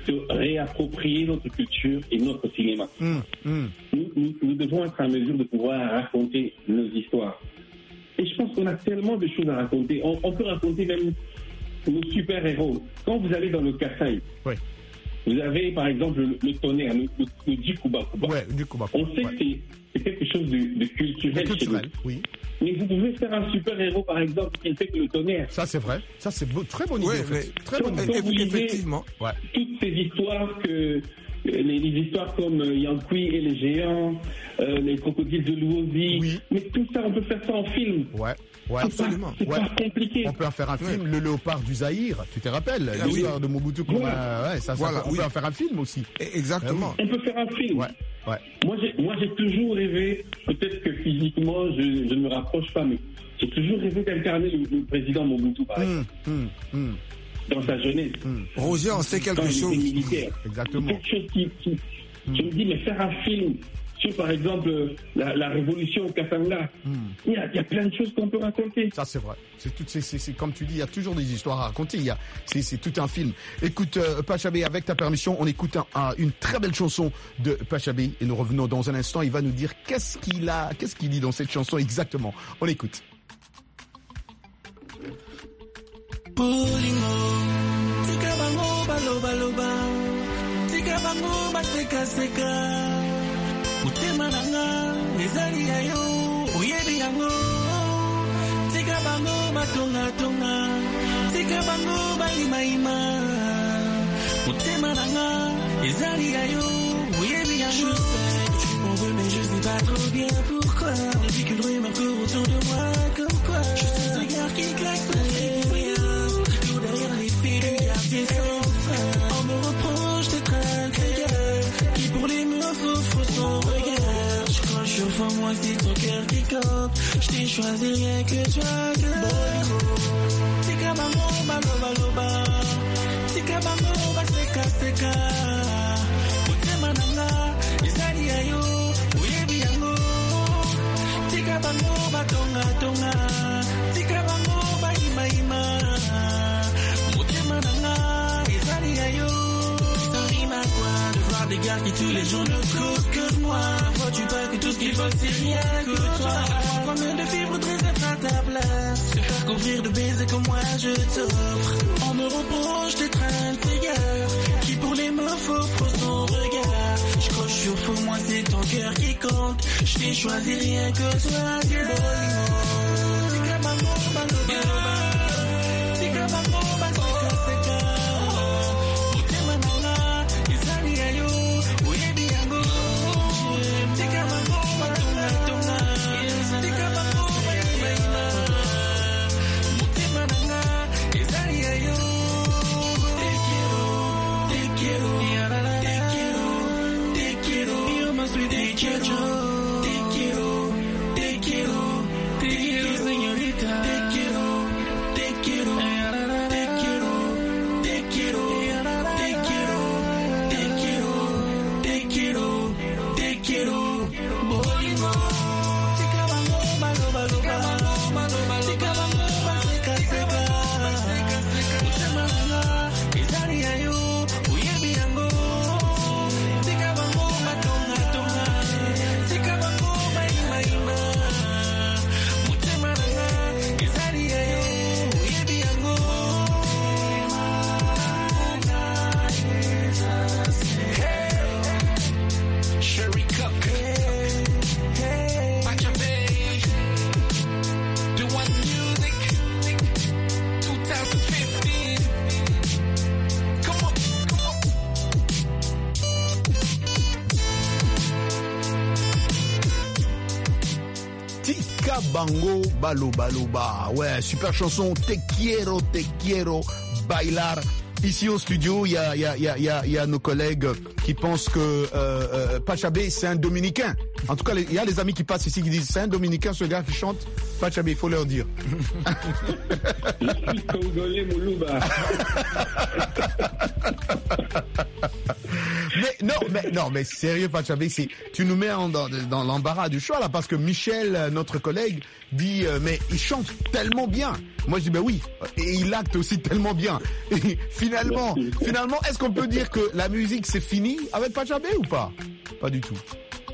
se réapproprier notre culture et notre cinéma. Nous devons être en mesure de pouvoir raconter nos histoires. Et je pense qu'on a tellement de choses à raconter. On peut raconter même nos super-héros. Quand vous allez dans le Kasaï, vous avez par exemple le tonnerre, le Dikuba. On sait que c'est quelque chose de culturel chez nous. Oui. Mais vous pouvez faire un super-héros, par exemple, qui fait que le tonnerre. Ça, c'est vrai. Ça, c'est très bonne idée. Très bonne idée. Vous lisez effectivement. Toutes ces histoires les histoires comme Yankui et les géants, les crocodiles de Luozi, mais tout ça, on peut faire ça en film. Absolument. C'est pas compliqué. On peut en faire un film, Le léopard du Zaïre, tu te rappelles l'histoire de Mobutu. On peut en faire un film aussi. Exactement. On peut faire un film. Moi, j'ai toujours rêvé, peut-être que physiquement, je ne me rapproche pas, mais j'ai toujours rêvé d'incarner le président Mobutu, par exemple. Dans sa jeunesse. Roger, on sait quelque chose. Exactement. Quelque chose qui je me dis, mais faire un film sur, par exemple, la révolution au Katanga, il y a plein de choses qu'on peut raconter. Ça, c'est vrai. C'est comme tu dis, il y a toujours des histoires à raconter. C'est tout un film. Écoute, Pachabé, avec ta permission, on écoute une très belle chanson de Pachabé et nous revenons dans un instant. Il va nous dire qu'est-ce qu'il dit dans cette chanson exactement. On écoute. Bolingo, tika bango baloba, tika bango baseka seka, mutema nanga ezali yayo oyebi yango, tika bango batonga, tika bango baima, mutema nanga ezali yayo oyebi yango. Je suis heureux mais je sais pas trop bien pourquoi. On dit qu'une rumeur court autour de moi comme quoi je suis un gars qui claque son rien. On me reproche d'être un créateur qui pour les meufs offre son regard. Je croche au fond, moi c'est ton cœur qui compte. Je t'ai choisi rien que toi, girl. Tika bango baloba, tika bango baseka seka. Mutema nanga ezali yayo oyebi yango. Tika bango batonga, tika bango baima. Des gars qui tous les jours ne courent que moi. Vois-tu pas que tout ce qu'ils veulent c'est rien que toi. Combien de filles voudraient être à ta place, se faire couvrir de baisers comme moi je t'offre. On me reproche d'être un tigre qui pour les meufs offre son regard. Je croche au fond, moi c'est ton cœur qui compte. Je t'ai choisi rien que toi, girl. Tika bango baloba, tika bango baseka seka. Bango baloba. Ouais, super chanson. Te quiero bailar. Ici au studio, il y a nos collègues qui pensent que Pachabé c'est un Dominicain. En tout cas, il y a les amis qui passent ici qui disent c'est un Dominicain ce gars qui chante Pachabé. Il faut leur dire. Je suis congolais, Moulouba. Mais sérieux, Pachabé, tu nous mets dans l'embarras du choix là, parce que Michel, notre collègue, dit mais il chante tellement bien. Moi je dis oui. Et il acte aussi tellement bien. Et finalement, est-ce qu'on peut dire que la musique c'est fini avec Pachabé ou pas? Pas du tout.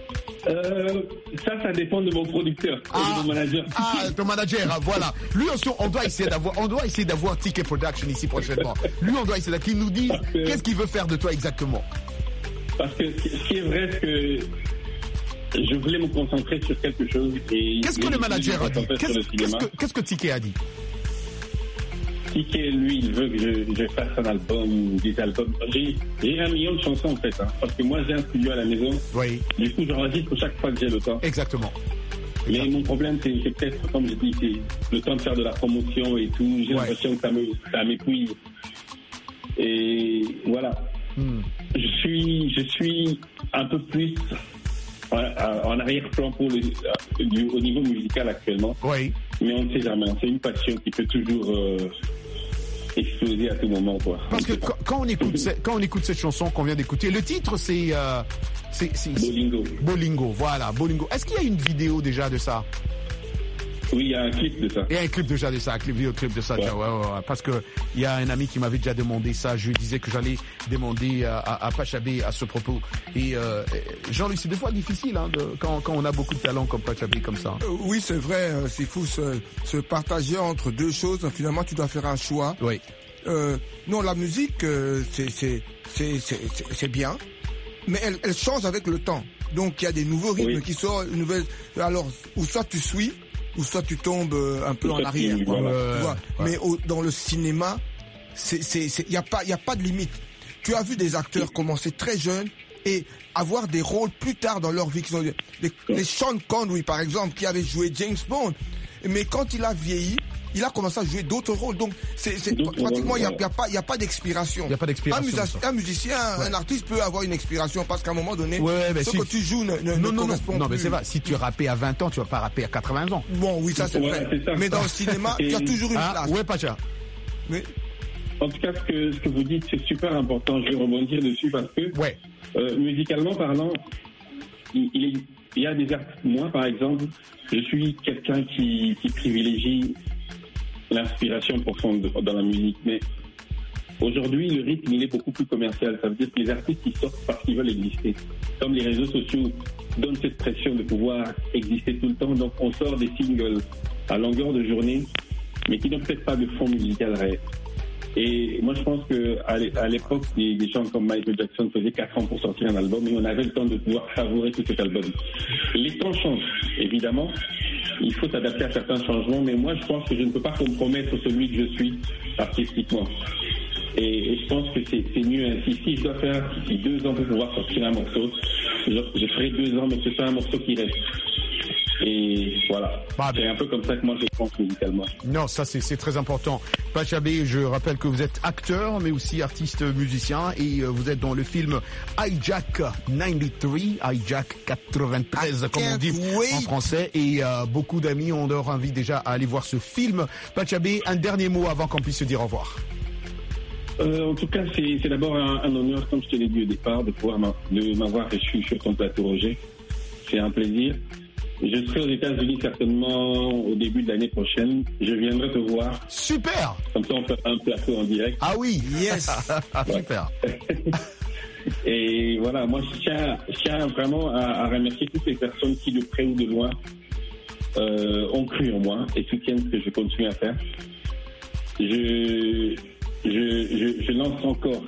Ça dépend de mon producteur, de mon manager. Ton manager, voilà. Lui aussi, on doit essayer d'avoir Ticket Production ici prochainement. Lui, on doit essayer qu'il nous dise qu'est-ce qu'il veut faire de toi exactement. Parce que ce qui est vrai, c'est que je voulais me concentrer sur quelque chose. Qu'est-ce que le manager a dit? Qu'est-ce que Ticket a dit? Ticket, lui, il veut que je fasse un album, des albums. J'ai 1 million de chansons en fait, parce que moi j'ai un studio à la maison. Oui. Du coup, j'enregistre chaque fois que j'ai le temps. Exactement. Mais mon problème, c'est peut-être, comme je dis, c'est le temps de faire de la promotion et tout. J'ai l'impression que ça m'épuise. Et voilà. Je suis un peu plus en arrière-plan au niveau musical actuellement. Oui. Mais on ne sait jamais. C'est une passion qui peut toujours exploser à tout moment, quoi. Parce que quand on écoute cette chanson qu'on vient d'écouter, le titre c'est Bolingo. Bolingo, voilà, Bolingo. Est-ce qu'il y a une vidéo déjà de ça? Oui, il y a un clip de ça. Il y a un clip déjà de ça, un vidéoclip de ça. Ouais. Ouais. Parce que il y a un ami qui m'avait déjà demandé ça. Je lui disais que j'allais demander à Pachabé à ce propos. Et Jean-Luc, c'est des fois difficile quand on a beaucoup de talent comme Pachabé comme ça. Oui, c'est vrai. C'est fou se partager entre deux choses. Finalement, tu dois faire un choix. Oui. Non, la musique, c'est bien, mais elle change avec le temps. Donc il y a des nouveaux rythmes qui sortent, alors ou soit tu suis, ou soit tu tombes un peu en arrière. Quoi. Tu vois. Mais dans le cinéma, il y a pas de limite. Tu as vu des acteurs commencer très jeunes et avoir des rôles plus tard dans leur vie. Les Sean Connery, par exemple, qui avait joué James Bond, mais quand il a vieilli, il a commencé à jouer d'autres rôles. Donc, pratiquement, il n'y a pas d'expiration. Il n'y a pas d'expiration. Un musicien, un artiste peut avoir une expiration parce qu'à un moment donné, que tu joues ne correspond plus. Non, mais c'est vrai. Si tu rappais à 20 ans, tu vas pas rapper à 80 ans. Bon, oui, ça c'est vrai. Mais dans le cinéma, il y a toujours une place. Ouais, Pacha. Mais... En tout cas, ce que vous dites, c'est super important. Je vais rebondir dessus parce que, musicalement parlant, il y a des artistes. Moi, par exemple, je suis quelqu'un qui privilégie l'inspiration profonde dans la musique. Mais aujourd'hui, le rythme, il est beaucoup plus commercial. Ça veut dire que les artistes, ils sortent parce qu'ils veulent exister. Comme les réseaux sociaux donnent cette pression de pouvoir exister tout le temps, donc on sort des singles à longueur de journée, mais qui n'ont peut-être pas de fond musical réel. Et moi, je pense qu'à l'époque, des gens comme Michael Jackson faisaient 4 ans pour sortir un album et on avait le temps de pouvoir savourer tout cet album. Les temps changent, évidemment. Il faut s'adapter à certains changements, mais moi, je pense que je ne peux pas compromettre celui que je suis artistiquement. Et je pense que c'est mieux ainsi. Si je dois faire 2 ans pour pouvoir sortir un morceau, je ferai 2 ans, mais ce sera un morceau qui reste. Et voilà, c'est un peu comme ça que moi je pense musicalement. Non, ça c'est très important. Pachabé, je rappelle que vous êtes acteur, mais aussi artiste musicien, et vous êtes dans le film Hijack 93, Hijack 93, comme on dit en français, et beaucoup d'amis ont leur envie déjà à aller voir ce film. Pachabé, un dernier mot avant qu'on puisse se dire au revoir. En tout cas, c'est d'abord un honneur, comme je te l'ai dit au départ, de m'avoir reçu sur ton plateau, Roger. C'est un plaisir. Je serai aux États-Unis certainement au début de l'année prochaine. Je viendrai te voir. Super. Comme ça, on fait un plateau en direct. Ah oui, yes. Super. Et voilà, moi, je tiens vraiment à remercier toutes les personnes qui, de près ou de loin, ont cru en moi et soutiennent ce que je continue à faire. Je lance encore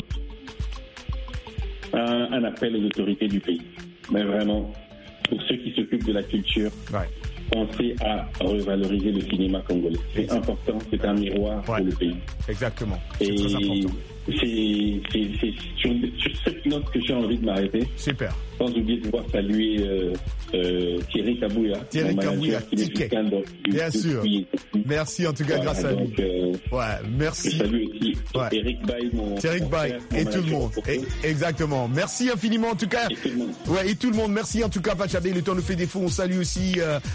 un appel aux autorités du pays. Mais vraiment, pour ceux qui s'occupent de la culture, pensez à revaloriser le cinéma congolais. C'est important, c'est un miroir pour le pays. Exactement, c'est très important. C'est sur cette note que j'ai envie de m'arrêter. Super. Sans oublier de pouvoir saluer Thierry Kabouya. Thierry Kabouya, Ticket. Bien sûr. Merci en tout cas, grâce à lui. Merci. Je salue aussi Eric Baye, Thierry Baye et tout le monde. Exactement. Merci infiniment en tout cas. Et tout le monde. Merci en tout cas, Pachabé. Le temps nous fait défaut. On salue aussi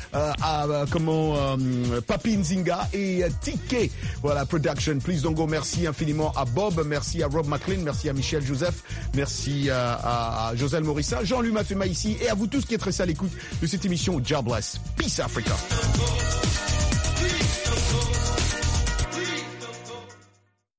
Papi Nzinga et Ticket. Voilà, Production. Please don't go. Merci infiniment à Bob. Merci à Rob McLean. Merci à Michel Joseph. Merci à Joselle Morissa. Jean-Louis Mafema ici. Et à vous tous qui êtes restés à l'écoute de cette émission. God bless. Peace Africa.